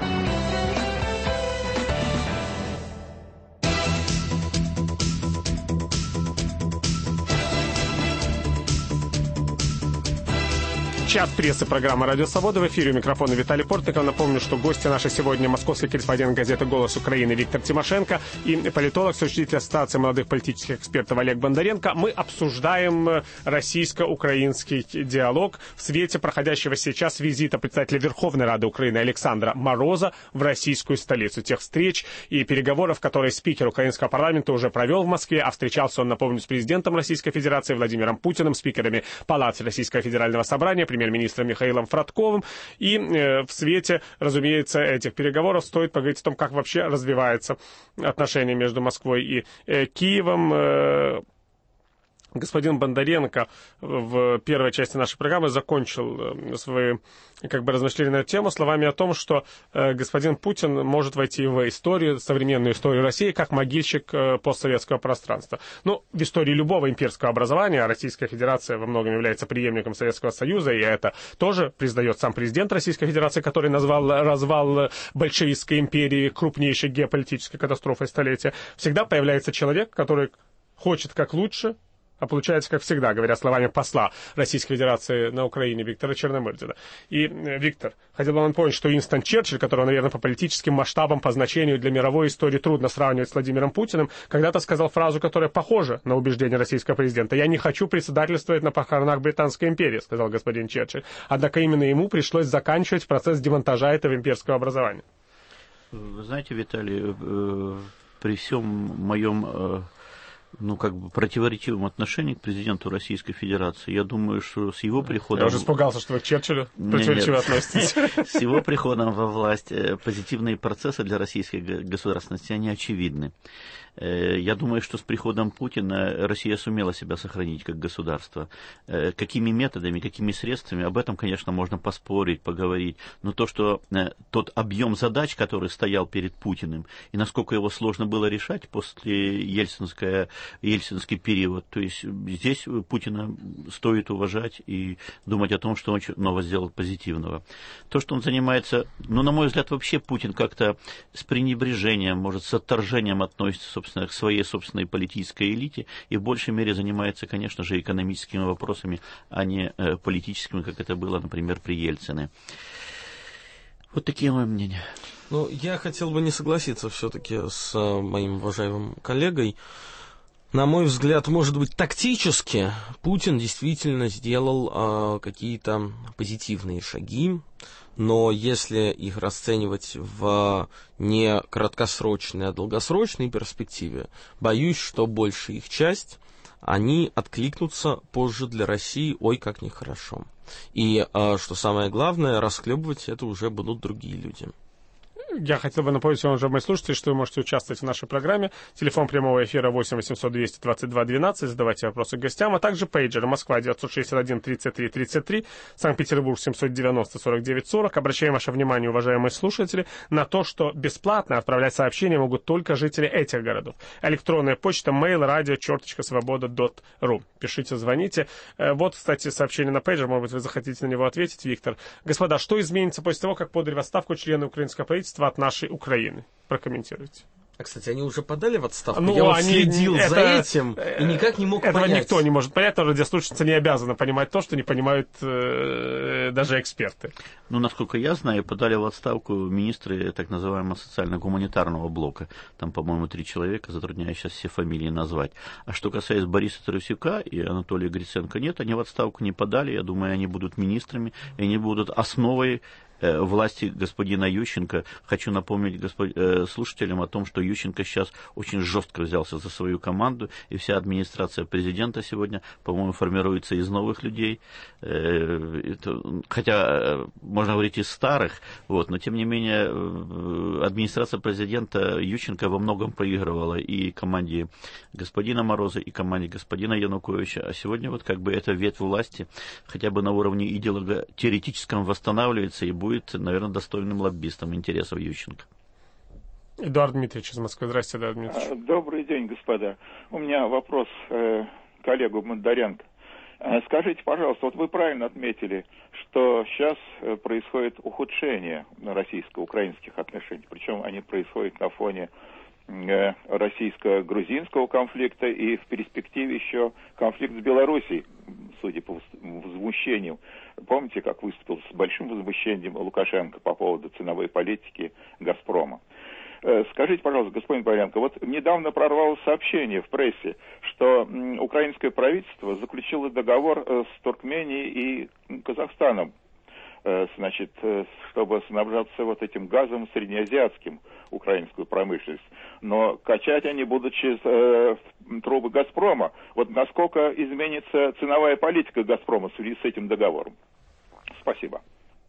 Час прессы, программа «Радио Свобода». В эфире у микрофона Виталий Портников. Напомню, что гости наши сегодня московский корреспондент газеты «Голос Украины» Виктор Тимошенко и политолог, соучредитель Ассоциации молодых политических экспертов Олег Бондаренко. Мы обсуждаем российско-украинский диалог в свете проходящего сейчас визита представителя Верховной Рады Украины Александра Мороза в российскую столицу. Тех встреч и переговоров, которые спикер украинского парламента уже провел в Москве, а встречался он, напомню, с президентом Российской Федерации Владимиром Путиным, спикерами Палаты Российского Федерального Собрания, премьер-министром Михаилом Фродковым. И э, в свете, разумеется, этих переговоров стоит поговорить о том, как вообще развиваются отношения между Москвой и э, Киевом. Э, Господин Бондаренко в первой части нашей программы закончил свои как бы размышления на эту тему словами о том, что э, господин Путин может войти в историю, современную историю России, как могильщик э, постсоветского пространства. Ну, в истории любого имперского образования Российская Федерация во многом является преемником Советского Союза, и это тоже признает сам президент Российской Федерации, который назвал развал большевистской империи крупнейшей геополитической катастрофой столетия. Всегда появляется человек, который хочет как лучше, а получается, как всегда, говоря словами посла Российской Федерации на Украине Виктора Черномырдина. И, Виктор, хотел бы вам напомнить, что Уинстон Черчилль, которого, наверное, по политическим масштабам, по значению для мировой истории трудно сравнивать с Владимиром Путиным, когда-то сказал фразу, которая похожа на убеждение российского президента. «Я не хочу председательствовать на похоронах Британской империи», сказал господин Черчилль. Однако именно ему пришлось заканчивать процесс демонтажа этого имперского образования. Вы знаете, Виталий, при всем моем ну, как бы противоречивом отношении к президенту Российской Федерации. Я думаю, что с его приходом... Я уже испугался, что вы к Черчиллю противоречиво относитесь. С его приходом во власть позитивные процессы для российской государственности, они очевидны. Я думаю, что с приходом Путина Россия сумела себя сохранить как государство. Какими методами, какими средствами, об этом, конечно, можно поспорить, поговорить. Но то, что тот объем задач, который стоял перед Путиным, и насколько его сложно было решать после Ельцинского, Ельцинский период, то есть здесь Путина стоит уважать и думать о том, что он снова сделал позитивного. То, что он занимается, ну, на мой взгляд, вообще Путин как-то с пренебрежением, может, с отторжением относится, собственно, к своей собственной политической элите и в большей мере занимается, конечно же, экономическими вопросами, а не э, политическими, как это было, например, при Ельцине. Вот такие мои мнения. Ну, я хотел бы не согласиться все-таки с э, моим уважаемым коллегой. На мой взгляд, может быть, тактически Путин действительно сделал э, какие-то позитивные шаги, но если их расценивать в не краткосрочной, а долгосрочной перспективе, боюсь, что большая их часть, они откликнутся позже для России, ой, как нехорошо. И, э, что самое главное, расхлебывать это уже будут другие люди. Я хотел бы напомнить вам, уважаемые слушатели, что вы можете участвовать в нашей программе. Телефон прямого эфира восемь восемьсот двести двадцать два двенадцать. Задавайте вопросы гостям, а также пейджер. Москва девятьсот шестьдесят один тридцать три тридцать три. Санкт-Петербург семьсот девяносто сорок девять сорок. Обращаем ваше внимание, уважаемые слушатели, на то, что бесплатно отправлять сообщения могут только жители этих городов. Электронная почта mail radio черточка свобода точка ру. Пишите, звоните. Вот, кстати, сообщение на пейджер. Может быть, вы захотите на него ответить, Виктор. Господа, что изменится после того, как подали в отставку члены украинского правительства от нашей Украины? Прокомментируйте. А, кстати, они уже подали в отставку? Ну, я вот они, следил это, за этим и никак не мог этого понять. Никто не может понять, но радиослушатели не обязаны понимать то, что не понимают э, даже эксперты. Ну, насколько я знаю, подали в отставку министры так называемого социально-гуманитарного блока. Там, по-моему, три человека, затрудняюсь сейчас все фамилии назвать. А что касается Бориса Тарасюка и Анатолия Гриценко, нет, они в отставку не подали. Я думаю, они будут министрами, и они будут основой власти господина Ющенко. Хочу напомнить господ... слушателям о том, что Ющенко сейчас очень жестко взялся за свою команду, и вся администрация президента сегодня, по-моему, формируется из новых людей. Это... Хотя можно говорить из старых, вот, но тем не менее администрация президента Ющенко во многом проигрывала и команде господина Мороза, и команде господина Януковича. А сегодня вот как бы эта ветвь власти хотя бы на уровне идеолого-теоретическом восстанавливается и будет будет, наверное, достойным лоббистом интересов Ющенко. Эдуард Дмитриевич из Москвы. Здравствуйте, Эдуард Дмитриевич. Добрый день, господа. У меня вопрос э, коллегу Бондаренко. Э, скажите, пожалуйста, вот вы правильно отметили, что сейчас э, происходит ухудшение российско-украинских отношений, причем они происходят на фоне э, российско-грузинского конфликта и в перспективе еще конфликт с Белоруссией, судя по возмущениям. Помните, как выступил с большим возмущением Лукашенко по поводу ценовой политики «Газпрома»? Скажите, пожалуйста, господин Боренко, вот недавно прорвалось сообщение в прессе, что украинское правительство заключило договор с Туркменией и Казахстаном, значит, чтобы снабжаться вот этим газом среднеазиатским украинскую промышленность. Но качать они будут через э, трубы «Газпрома». Вот насколько изменится ценовая политика «Газпрома» в связи с этим договором? Спасибо.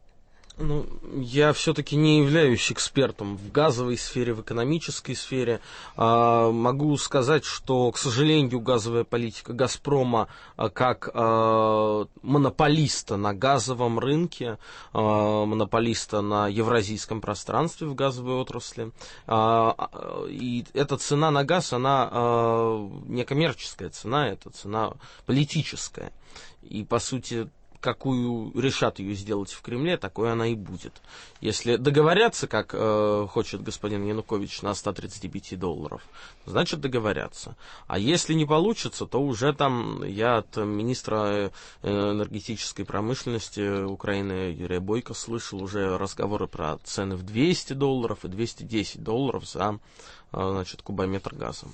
Ну, я все-таки не являюсь экспертом в газовой сфере, в экономической сфере. А, могу сказать, что, к сожалению, газовая политика «Газпрома» а, как а, монополиста на газовом рынке, а, монополиста на евразийском пространстве в газовой отрасли, а, и эта цена на газ, она а, не коммерческая цена, это цена политическая. И, по сути, какую решат ее сделать в Кремле, такой она и будет. Если договорятся, как э, хочет господин Янукович, на сто тридцать пять долларов, значит договорятся. А если не получится, то уже там я от министра энергетической промышленности Украины Юрия Бойко слышал уже разговоры про цены в двести долларов и двести десять долларов за э, значит, кубометр газа.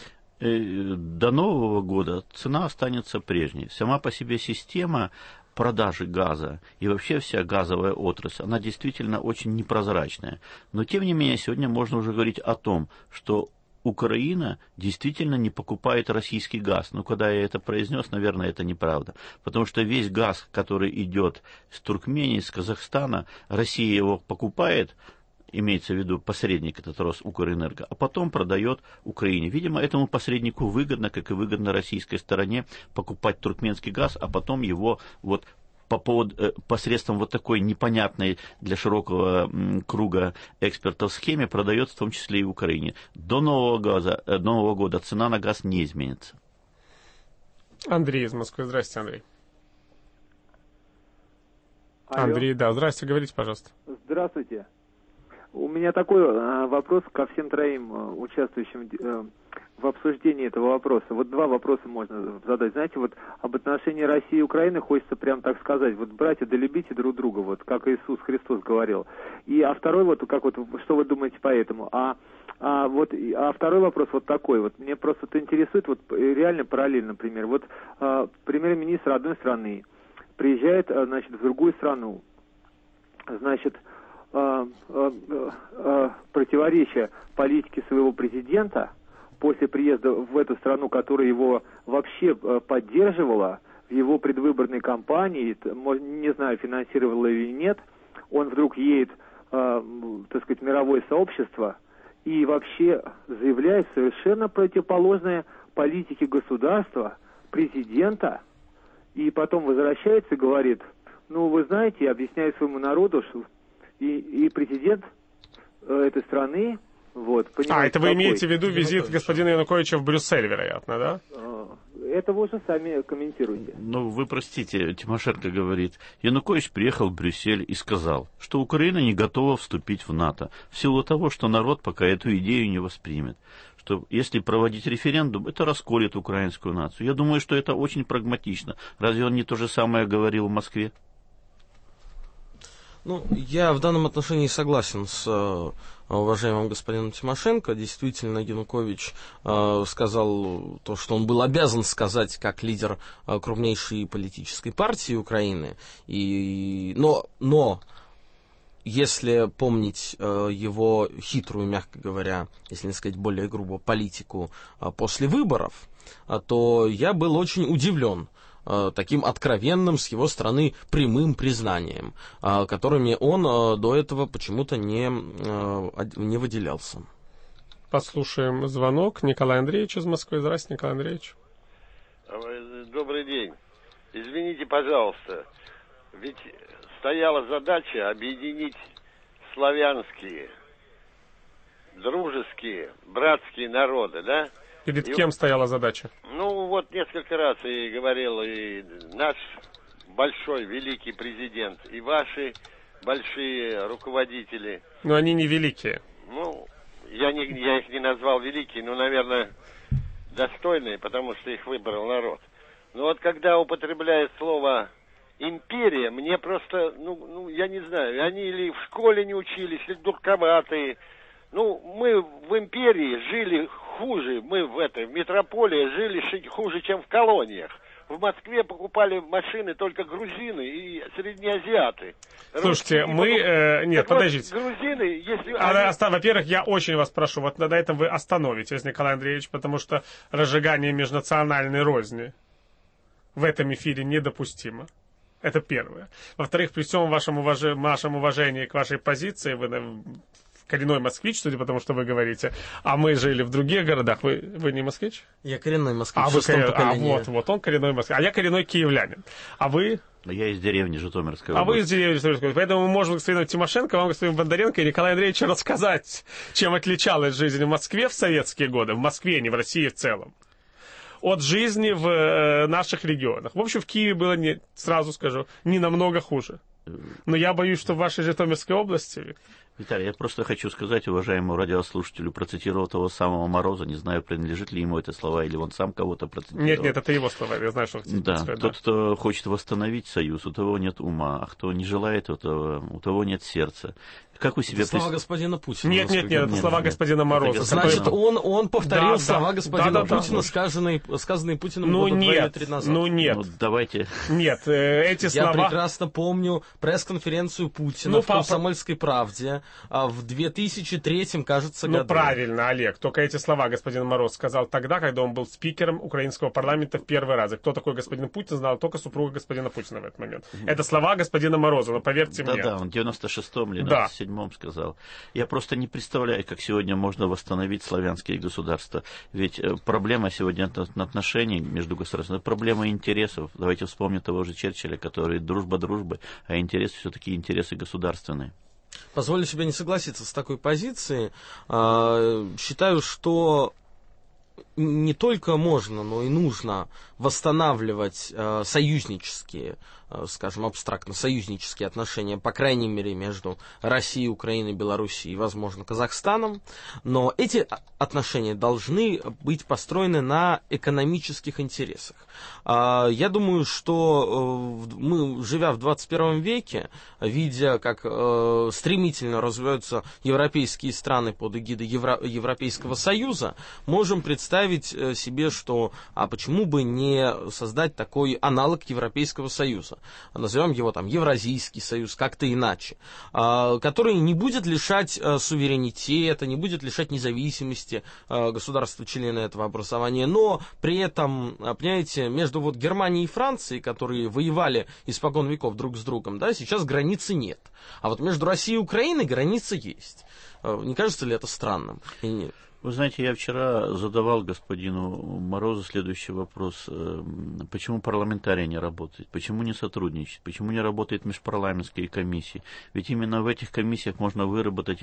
До Нового года цена останется прежней. Сама по себе система продажи газа и вообще вся газовая отрасль, она действительно очень непрозрачная. Но, тем не менее, сегодня можно уже говорить о том, что Украина действительно не покупает российский газ. Но когда я это произнес, наверное, это неправда. Потому что весь газ, который идет с Туркмении, с Казахстана, Россия его покупает, имеется в виду посредник этот Росукрэнерго, а потом продает Украине. Видимо, этому посреднику выгодно, как и выгодно российской стороне, покупать туркменский газ, а потом его вот по поводу, посредством вот такой непонятной для широкого круга экспертов схеме продается в том числе и Украине. До Нового, газа, Нового года цена на газ не изменится. Андрей из Москвы. Здравствуйте, Андрей. Алло. Андрей, да, здравствуйте, говорите, пожалуйста. Здравствуйте. У меня такой э, вопрос ко всем троим э, участвующим э, в обсуждении этого вопроса. Вот два вопроса можно задать. Знаете, вот об отношении России и Украины хочется прям так сказать. Вот, братья, да любите друг друга, вот как Иисус Христос говорил. И, а второй вот, как вот, что вы думаете по этому? А, а, вот, а второй вопрос вот такой. Вот мне просто это интересует, вот реально параллельно, например. Вот э, премьер-министр одной страны приезжает, значит, в другую страну. Значит, э, э, э, противоречия политики своего президента после приезда в эту страну, которая его вообще поддерживала в его предвыборной кампании, не знаю, финансировала или нет, он вдруг едет, э, так сказать, в мировое сообщество и вообще заявляет совершенно противоположное политике государства, президента, и потом возвращается и говорит, ну, вы знаете, объясняет своему народу, что и, и президент э, этой страны, вот, а, это вы какой? Имеете в виду визит господина Януковича в Брюссель, вероятно, да? Это вы уже сами комментируете. Ну, вы простите, Тимошенко говорит, Янукович приехал в Брюссель и сказал, что Украина не готова вступить в НАТО, в силу того, что народ пока эту идею не воспримет. Что если проводить референдум, это расколет украинскую нацию. Я думаю, что это очень прагматично. Разве он не то же самое говорил в Москве? Ну, я в данном отношении согласен с э, уважаемым господином Тимошенко. Действительно, Янукович э, сказал то, что он был обязан сказать как лидер э, крупнейшей политической партии Украины. И, но, но если помнить э, его хитрую, мягко говоря, если не сказать более грубо, политику э, после выборов, э, то я был очень удивлен таким откровенным с его стороны прямым признанием, которыми он до этого почему-то не, не выделялся. Послушаем звонок. Николай Андреевич из Москвы. Здравствуйте, Николай Андреевич. Добрый день. Извините, пожалуйста, ведь стояла задача объединить славянские, дружеские, братские народы, да? Перед кем стояла задача? Ну, вот несколько раз и говорил и наш большой, великий президент, и ваши большие руководители. Но они не великие. Ну, я, не, я их не назвал великие, но, наверное, достойные, потому что их выбрал народ. Но вот когда употребляет слово «империя», мне просто, ну, ну, я не знаю, они или в школе не учились, или дурковатые. Ну, мы в империи жили хуже, мы в этой, в метрополии жили хуже, чем в колониях. В Москве покупали машины только грузины и среднеазиаты. Слушайте, Русские мы... Э, нет, так подождите. Вот, грузины, если... А, они... Во-первых, я очень вас прошу, вот на этом вы остановитесь, Николай Андреевич, потому что разжигание межнациональной розни в этом эфире недопустимо. Это первое. Во-вторых, при всем вашем, уваж... вашем уважении к вашей позиции, вы... коренной москвич, судя по тому, что вы говорите, а мы жили в других городах. Вы, вы не москвич? Я коренной москвич. А, вы корен... а вот, вот он коренной москвич. А я коренной киевлянин. А вы? Я из деревни Житомирской А области. вы из деревни Житомирской области. Поэтому мы можем господину Тимошенко, вам, господину Бондаренко и Николаю Андреевичу рассказать, чем отличалась жизнь в Москве в советские годы, в Москве, не в России в целом, от жизни в э, наших регионах. В общем, в Киеве было, не, сразу скажу, не намного хуже. Но я боюсь, что в вашей Житомирской области... Виталий, я просто хочу сказать уважаемому радиослушателю, процитировал того самого Мороза, не знаю, принадлежит ли ему это слова, или он сам кого-то процитировал. Нет, нет, это его слова, я знаю, что он да, сказать, тот, да. кто хочет восстановить союз, у того нет ума, а кто не желает этого, у того нет сердца. Как вы себе это слова господина Путина. Нет, нет, нет, это нет, слова нет. господина Мороза. Это Значит, он, он повторил да, слова да, господина да, да, Путина, да. сказанные, сказанные Путиным ну, года нет, два или три назад. Ну нет, ну, давайте. Нет, э, эти Я слова... Я прекрасно помню пресс-конференцию Путина ну, в «Комсомольской правде», а, в две тысячи третьем, кажется, ну, году. Ну, правильно, Олег. Только эти слова господин Мороз сказал тогда, когда он был спикером украинского парламента в первый раз. И кто такой господин Путин, знала только супруга господина Путина в этот момент. Mm-hmm. Это слова господина Мороза, но поверьте да, мне. Да-да, он в девяносто шестом или девяносто седьмом да. сказал. Я просто не представляю, как сегодня можно восстановить славянские государства. Ведь проблема сегодня отношений между государствами, проблема интересов. Давайте вспомним того же Черчилля, который дружба дружбы, а интересы все-таки интересы государственные. Позволю себе не согласиться с такой позицией. Считаю, что не только можно, но и нужно восстанавливать союзнические, скажем, абстрактно союзнические отношения, по крайней мере, между Россией, Украиной, Белоруссией и, возможно, Казахстаном. Но эти отношения должны быть построены на экономических интересах. Я думаю, что мы, живя в двадцать первом веке, видя, как стремительно развиваются европейские страны под эгидой Евро- Европейского Союза, можем представить себе, что а почему бы не создать такой аналог Европейского Союза, назовем его там Евразийский союз, как-то иначе, который не будет лишать суверенитета, не будет лишать независимости государства-члена этого образования, но при этом, понимаете, между вот Германией и Францией, которые воевали испокон веков друг с другом, да, сейчас границы нет. А вот между Россией и Украиной граница есть. Не кажется ли это странным? Вы знаете, я вчера задавал господину Морозу следующий вопрос. Почему парламентарии не работают? Почему не сотрудничают? Почему не работают межпарламентские комиссии? Ведь именно в этих комиссиях можно выработать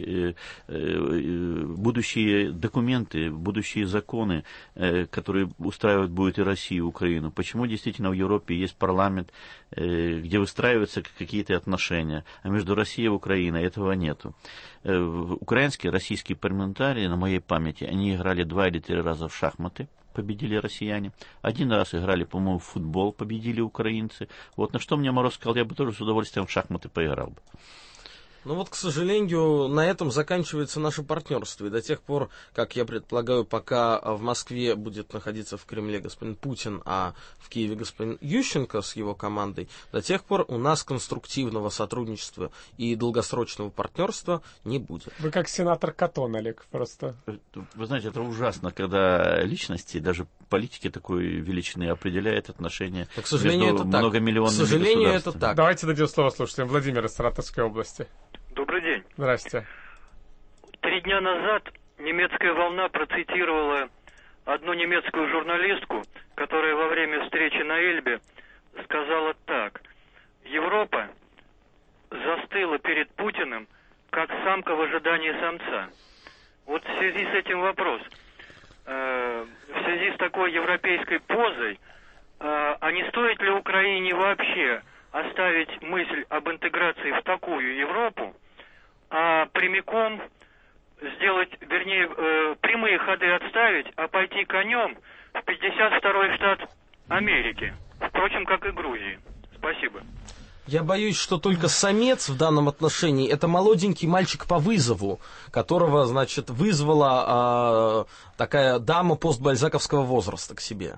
будущие документы, будущие законы, которые устраивать будет и Россию, и Украину. Почему действительно в Европе есть парламент, где выстраиваются какие-то отношения, а между Россией и Украиной этого нету? Украинские, российские парламентарии, на моей памяти, они играли два или три раза в шахматы, победили россияне. Один раз играли, по-моему, в футбол, победили украинцы. Вот на что мне Мороз сказал, я бы тоже с удовольствием в шахматы поиграл бы. Ну вот, к сожалению, на этом заканчивается наше партнерство. И до тех пор, как я предполагаю, пока в Москве будет находиться в Кремле господин Путин, а в Киеве господин Ющенко с его командой, до тех пор у нас конструктивного сотрудничества и долгосрочного партнерства не будет. Вы как сенатор Катон, Олег, просто. Вы знаете, это ужасно, когда личности, даже политики такой величины определяют отношения к сожалению, между это многомиллионными так. К сожалению, государствами. это так. Давайте дадим слово слушателям. Владимир из Саратовской области. Добрый день. Здрасте. Три дня назад немецкая волна процитировала одну немецкую журналистку, которая во время встречи на Эльбе сказала так: Европа застыла перед Путиным, как самка в ожидании самца. Вот в связи с этим вопрос. Э, в связи с такой европейской позой, э, а не стоит ли Украине вообще оставить мысль об интеграции в такую Европу, а прямиком сделать, вернее, э, прямые ходы отставить, а пойти конем в пятьдесят второй штат Америки, впрочем, как и Грузии. Спасибо. Я боюсь, что только самец в данном отношении — это молоденький мальчик по вызову, которого, значит, вызвала э, такая дама постбальзаковского возраста к себе.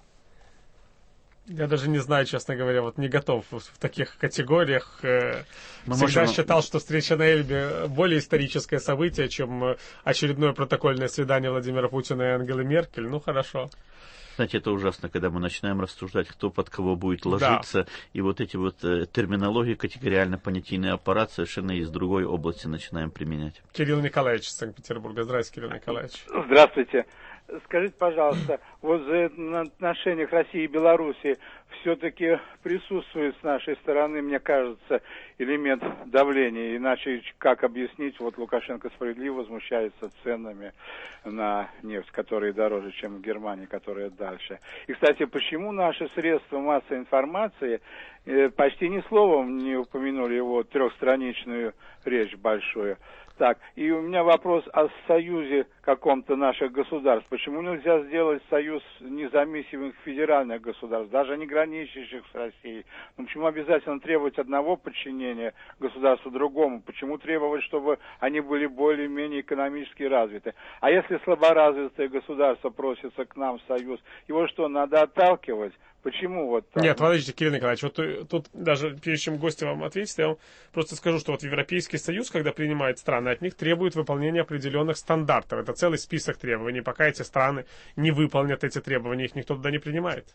Я даже не знаю, честно говоря, вот не готов в таких категориях. Мы Всегда можем... считал, что встреча на Эльбе более историческое событие, чем очередное протокольное свидание Владимира Путина и Ангелы Меркель. Ну, хорошо. Знаете, это ужасно, когда мы начинаем рассуждать, кто под кого будет ложиться, да. И вот эти вот э, терминологии, категориально-понятийный аппарат совершенно из другой области начинаем применять. Кирилл Николаевич из Санкт-Петербурга. Здравствуйте, Кирилл Николаевич. Здравствуйте. Скажите, пожалуйста, вот в отношениях России и Беларуси все-таки присутствует с нашей стороны, мне кажется, элемент давления. Иначе как объяснить, вот Лукашенко справедливо возмущается ценами на нефть, которые дороже, чем в Германии, которая дальше. И, кстати, почему наши средства массовой информации почти ни словом не упомянули его трехстраничную речь большую? Так, и у меня вопрос о союзе каком-то наших государств. Почему нельзя сделать союз независимых федеральных государств, даже не граничащих с Россией. Но почему обязательно требовать одного подчинения государству другому? Почему требовать, чтобы они были более-менее экономически развиты? А если слаборазвитое государство просится к нам в союз, его что, надо отталкивать? Почему вот так? Нет, подождите, Кирилл Николаевич, вот тут даже прежде чем гости вам ответят, я вам просто скажу, что вот Европейский Союз, когда принимает страны, от них требует выполнения определенных стандартов. Это целый список требований. Пока эти страны не выполнят эти требования, их никто туда не принимает.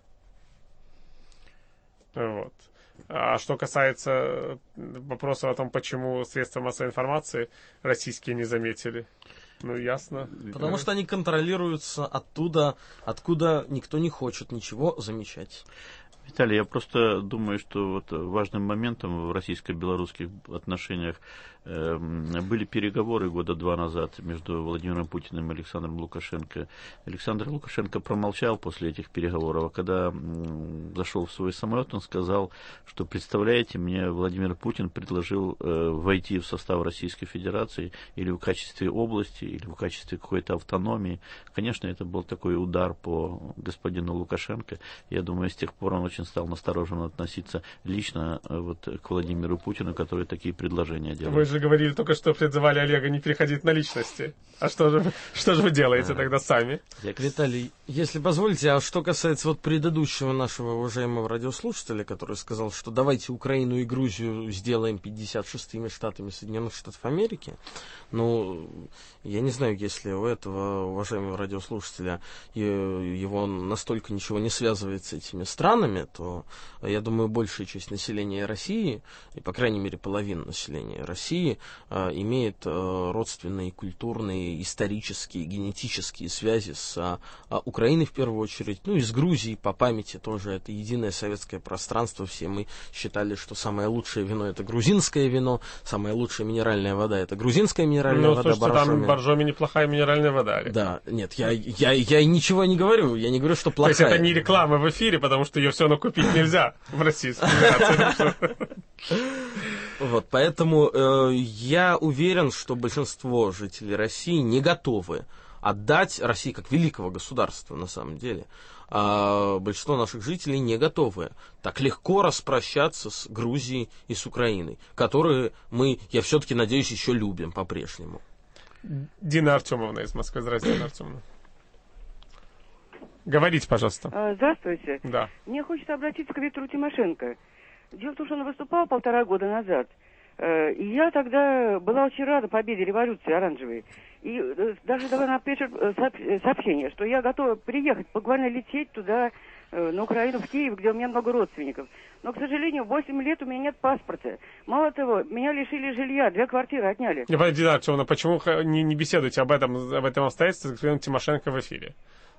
Вот. А что касается вопроса о том, почему средства массовой информации российские не заметили, ну, ясно. Потому что они контролируются оттуда, откуда никто не хочет ничего замечать. Виталий, я просто думаю, что вот важным моментом в российско-белорусских отношениях э, были переговоры года два назад между Владимиром Путиным и Александром Лукашенко. Александр Лукашенко промолчал после этих переговоров, а когда м, зашел в свой самолет, он сказал, что, представляете, мне Владимир Путин предложил э, войти в состав Российской Федерации или в качестве области, или в качестве какой-то автономии. Конечно, это был такой удар по господину Лукашенко. Я думаю, с тех пор он очень стал настороженно относиться лично вот к Владимиру Путину, который такие предложения делает. Вы же говорили только что, призывали Олега не переходить на личности. А что же, что же вы делаете а, тогда сами? Виталий, если позволите, а что касается вот предыдущего нашего уважаемого радиослушателя, который сказал, что давайте Украину и Грузию сделаем пятьдесят шестыми штатами Соединенных Штатов Америки, ну, я не знаю, если у этого уважаемого радиослушателя его настолько ничего не связывает с этими странами, то, я думаю, большая часть населения России, и, по крайней мере, половина населения России, имеет родственные, культурные, исторические, генетические связи с Украиной в первую очередь, ну и с Грузией по памяти тоже. Это единое советское пространство. Все мы считали, что самое лучшее вино — это грузинское вино, самая лучшая минеральная вода — это грузинская минеральная ну, вода. Ну, слушайте, там в Боржоми неплохая минеральная вода. Олег. Да, нет, я, я, я ничего не говорю, я не говорю, что плохая. То есть это не реклама в эфире, потому что ее все равно купить нельзя в Российской Федерации. Вот, поэтому э, я уверен, что большинство жителей России не готовы отдать России как великого государства, на самом деле. А большинство наших жителей не готовы так легко распрощаться с Грузией и с Украиной, которые мы, я все-таки надеюсь, еще любим по-прежнему. Дина Артемовна из Москвы. Здравствуйте, Дина Артемовна. Говорите, пожалуйста. Здравствуйте. Да. Мне хочется обратиться к Виктору Тимошенко. Дело в том, что он выступал полтора года назад. И я тогда была очень рада победе революции оранжевой. И даже давала на пишет сообщение, что я готова приехать, буквально лететь туда, на Украину, в Киев, где у меня много родственников. Но, к сожалению, восемь лет у меня нет паспорта. Мало того, меня лишили жилья, две квартиры отняли. Дина Артемовна, почему не, не беседуете об этом, об этом обстоятельстве с господином Тимошенко в эфире?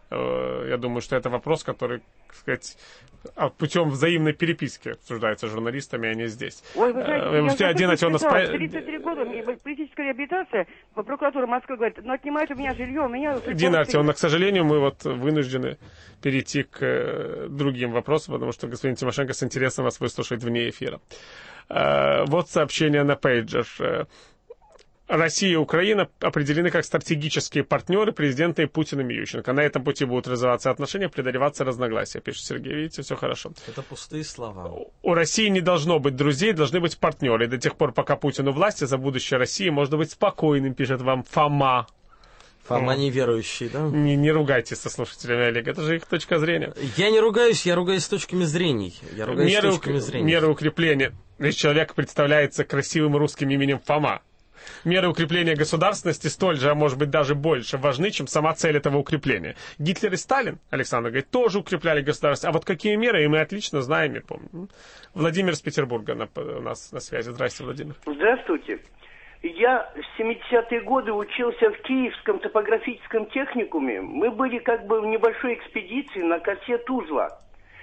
Я думаю, что это вопрос, который, так сказать, путем взаимной переписки обсуждается с журналистами, а не здесь. Ой, вы знаете, я один уже спра... тридцать три года, политическая реабилитация, прокуратура Москвы говорит, но отнимает у меня жилье, у меня... Дина Артемовна, к сожалению, мы вот вынуждены перейти к другим вопросам, потому что господин Тимошенко с интересом вас выслушает вне эфира. Вот сообщение на пейджер. Россия и Украина определены как стратегические партнеры президента и Путина и Ющенко. На этом пути будут развиваться отношения, преодолеваться разногласия, пишет Сергей. Видите, все хорошо. Это пустые слова. У России не должно быть друзей, должны быть партнеры. И до тех пор, пока Путин у власти, за будущее России можно быть спокойным, пишет вам Фома. Фома неверующий, да? Не, не ругайтесь со слушателями, Олег, это же их точка зрения. Я не ругаюсь, я ругаюсь с точками зрений. Я ругаюсь меры, с точками зрения. Меры укрепления. Если человек представляется красивым русским именем Фома. Меры укрепления государственности столь же, а может быть даже больше, важны, чем сама цель этого укрепления. Гитлер и Сталин, Александр говорит, тоже укрепляли государство. А вот какие меры, и мы отлично знаем и помним. Владимир из Петербурга на, у нас на связи. Здравствуйте, Владимир. Здравствуйте. Я в семидесятые годы учился в Киевском топографическом техникуме. Мы были как бы в небольшой экспедиции на косе Тузла.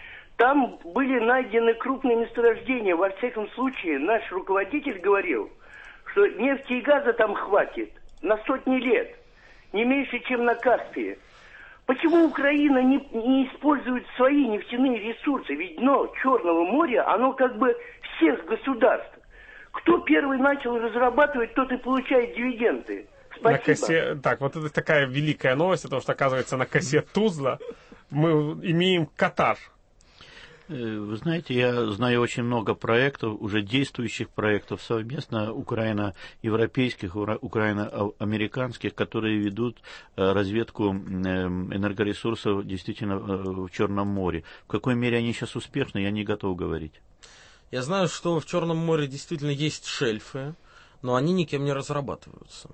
Там были найдены крупные месторождения. Во всяком случае, наш руководитель говорил, что нефти и газа там хватит на сотни лет, не меньше, чем на Каспии. Почему Украина не, не использует свои нефтяные ресурсы? Ведь дно Черного моря, оно как бы всех государств. Кто первый начал разрабатывать, тот и получает дивиденды. Спасибо. На косе... Так, вот это такая великая новость, потому что, оказывается, на косе Тузла мы имеем Катар. Вы знаете, я знаю очень много проектов, уже действующих проектов совместно украино-европейских, украино-американских, которые ведут разведку энергоресурсов действительно в Черном море. В какой мере они сейчас успешны, я не готов говорить. Я знаю, что в Черном море действительно есть шельфы, но они никем не разрабатываются.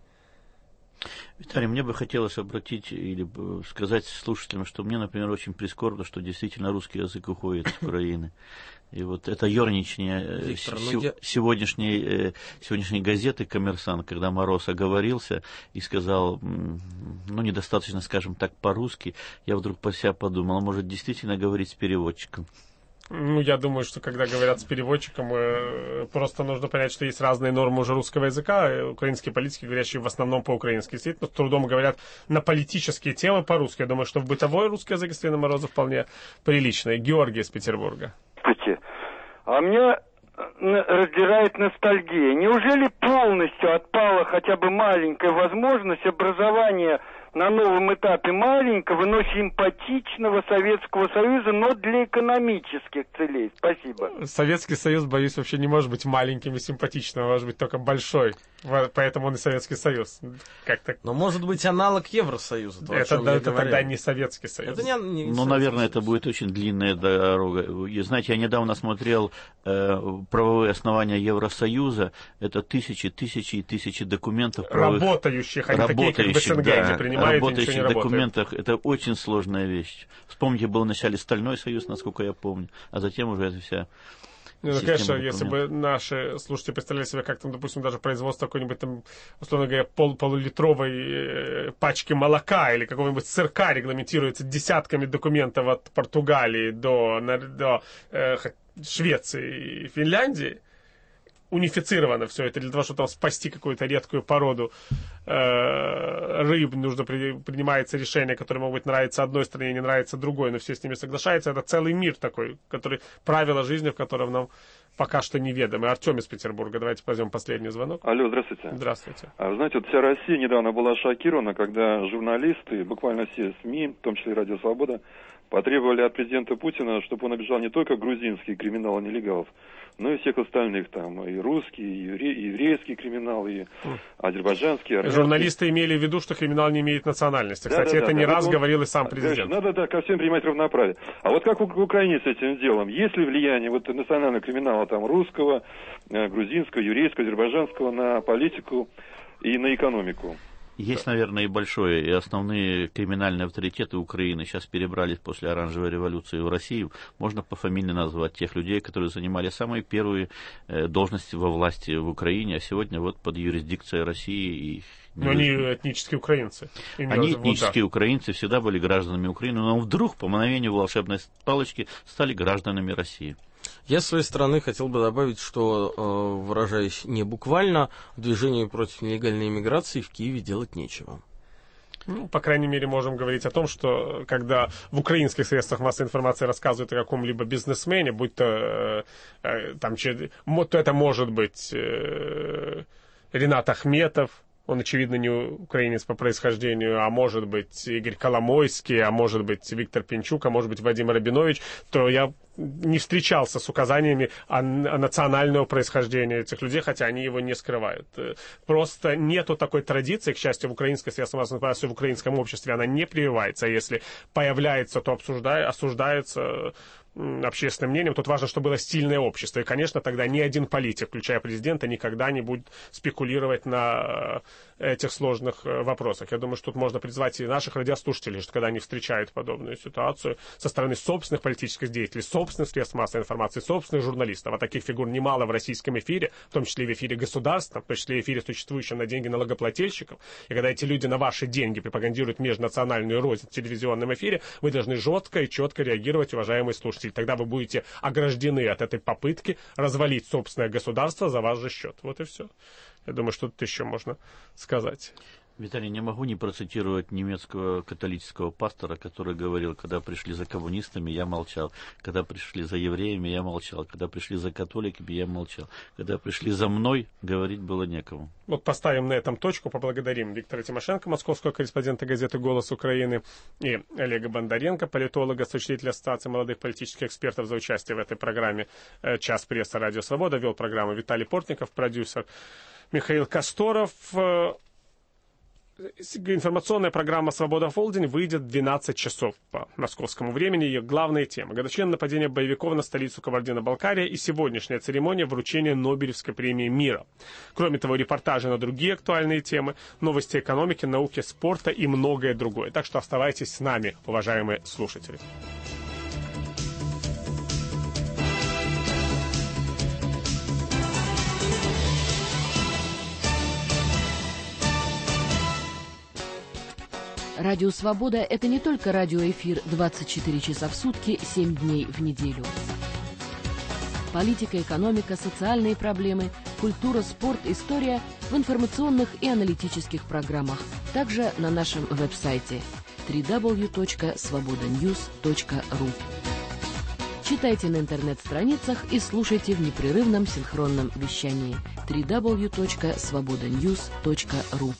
Виталий, мне бы хотелось обратить или сказать слушателям, что мне, например, очень прискорбно, что действительно русский язык уходит с Украины. И вот это ерничание Виктор, се- я... сегодняшней, сегодняшней газеты «Коммерсант», когда Мороз оговорился и сказал, ну, недостаточно, скажем так, по-русски, я вдруг по себя подумал, а может действительно говорить с переводчиком. Ну, я думаю, что когда говорят с переводчиком, э, просто нужно понять, что есть разные нормы уже русского языка. Э, украинские политики, говорящие в основном по-украински, действительно с трудом говорят на политические темы по-русски. Я думаю, что в бытовой русский язык Екатерина Мороза вполне приличный. Георгий из Петербурга. Здравствуйте. А меня раздирает ностальгия. Неужели полностью отпала хотя бы маленькая возможность образования на новом этапе маленького, но симпатичного Советского Союза, но для экономических целей? Спасибо. Советский Союз, боюсь, вообще не может быть маленьким и симпатичным, а может быть только большой. Поэтому он и Советский Союз. Как-то... Но может быть аналог Евросоюза. То, это да, это тогда не Советский Союз. Это не, не ну, наверное, Союз. Это будет очень длинная дорога. И, знаете, я недавно смотрел э, правовые основания Евросоюза. Это тысячи, тысячи и тысячи документов. Правовых, работающих, а не такие, как в СНГ, да, не принимают, работающих ничего не документах. Это очень сложная вещь. Вспомните, был вначале Стальной Союз, насколько я помню, а затем уже это вся... Ну, конечно, если бы наши слушатели представляли себе, как там, допустим, даже производство какой-нибудь там, условно говоря, пол полулитровой э, пачки молока или какого-нибудь сырка регламентируется десятками документов от Португалии до, до э, Швеции и Финляндии, унифицировано все это для того, чтобы там спасти какую-то редкую породу э, рыб, нужно при, принимается решение, которое, может быть, нравится одной стране, не нравится другой, но все с ними соглашаются. Это целый мир такой, который, правила жизни, в котором нам пока что неведомы. Артем из Петербурга, давайте возьмем последний звонок. Алло, здравствуйте. Здравствуйте. А, вы знаете, вот вся Россия недавно была шокирована, когда журналисты, буквально все СМИ, в том числе и Радио Свобода, потребовали от президента Путина, чтобы он обижал не только грузинский криминал и нелегалов, но и всех остальных там, и русский, и еврейский криминал, и азербайджанский, армянский. Журналисты имели в виду, что криминал не имеет национальности. Кстати, да, да, это да, не да, раз ну, говорил и сам президент. Надо, да, ко всем принимать равноправие. А вот как в Украине с этим делом? Есть ли влияние вот национального криминала там русского, грузинского, еврейского, азербайджанского на политику и на экономику? Есть, наверное, и большое, и основные криминальные авторитеты Украины сейчас перебрались после оранжевой революции в Россию. Можно пофамильно назвать тех людей, которые занимали самые первые должности во власти в Украине, а сегодня вот под юрисдикцией России. И но они этнические украинцы. Они этнические украинцы, всегда были гражданами Украины, но вдруг по мановению волшебной палочки стали гражданами России. Я с своей стороны хотел бы добавить, что, выражаясь не буквально, движению против нелегальной иммиграции в Киеве делать нечего. Ну, по крайней мере, можем говорить о том, что когда в украинских средствах массовой информации рассказывают о каком-либо бизнесмене, будь то, э, там, то это может быть э, Ренат Ахметов, он, очевидно, не украинец по происхождению, а может быть Игорь Коломойский, а может быть Виктор Пинчук, а может быть Вадим Рабинович, то я не встречался с указаниями о, о национального происхождения этих людей, хотя они его не скрывают. Просто нету такой традиции, к счастью, в украинской средстве массовой информации, в украинском обществе она не прививается. А если появляется, то обсуждает, осуждается общественным мнением. Тут важно, чтобы было стильное общество. И, конечно, тогда ни один политик, включая президента, никогда не будет спекулировать на этих сложных вопросах. Я думаю, что тут можно призвать и наших радиослушателей, что когда они встречают подобную ситуацию со стороны собственных политических деятелей, собственных средств массовой информации, собственных журналистов, а таких фигур немало в российском эфире, в том числе и в эфире государства, в том числе и в эфире, существующем на деньги налогоплательщиков. И когда эти люди на ваши деньги пропагандируют межнациональную рознь в телевизионном эфире, вы должны жестко и четко реагировать, уважаемые слушатели. Тогда вы будете ограждены от этой попытки развалить собственное государство за ваш же счет. Вот и все. Я думаю, что тут еще можно сказать. Виталий, не могу не процитировать немецкого католического пастора, который говорил: когда пришли за коммунистами, я молчал, когда пришли за евреями, я молчал, когда пришли за католиками, я молчал, когда пришли за мной, говорить было некому. Вот поставим на этом точку, поблагодарим Виктора Тимошенко, московского корреспондента газеты «Голос Украины», и Олега Бондаренко, политолога, соучредителя Ассоциации молодых политических экспертов, за участие в этой программе «Час пресса. Радио Свобода». Вел программу Виталий Портников, продюсер Михаил Косторов. Информационная программа «Свобода в полдень» выйдет в двенадцать часов по московскому времени. Ее главные темы: годовщина нападения боевиков на столицу Кабардино-Балкария и сегодняшняя церемония вручения Нобелевской премии мира. Кроме того, репортажи на другие актуальные темы, новости экономики, науки, спорта и многое другое. Так что оставайтесь с нами, уважаемые слушатели. Радио «Свобода» — это не только радиоэфир двадцать четыре часа в сутки, семь дней в неделю. Политика, экономика, социальные проблемы, культура, спорт, история в информационных и аналитических программах. Также на нашем веб-сайте дабл ю дабл ю дабл ю точка свобода ньюс точка ру. Читайте на интернет-страницах и слушайте в непрерывном синхронном вещании дабл ю дабл ю дабл ю точка свобода ньюс точка ру.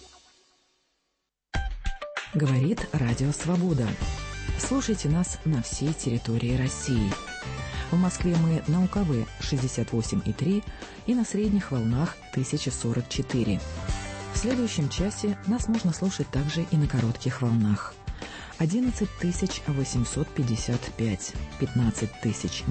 Говорит Радио Свобода. Слушайте нас на всей территории России. В Москве мы на УКВ шестьдесят восемь и три и на средних волнах тысяча сорок четыре. В следующем часе нас можно слушать также и на коротких волнах. одиннадцать тысяч восемьсот пятьдесят пять, пятнадцать тысяч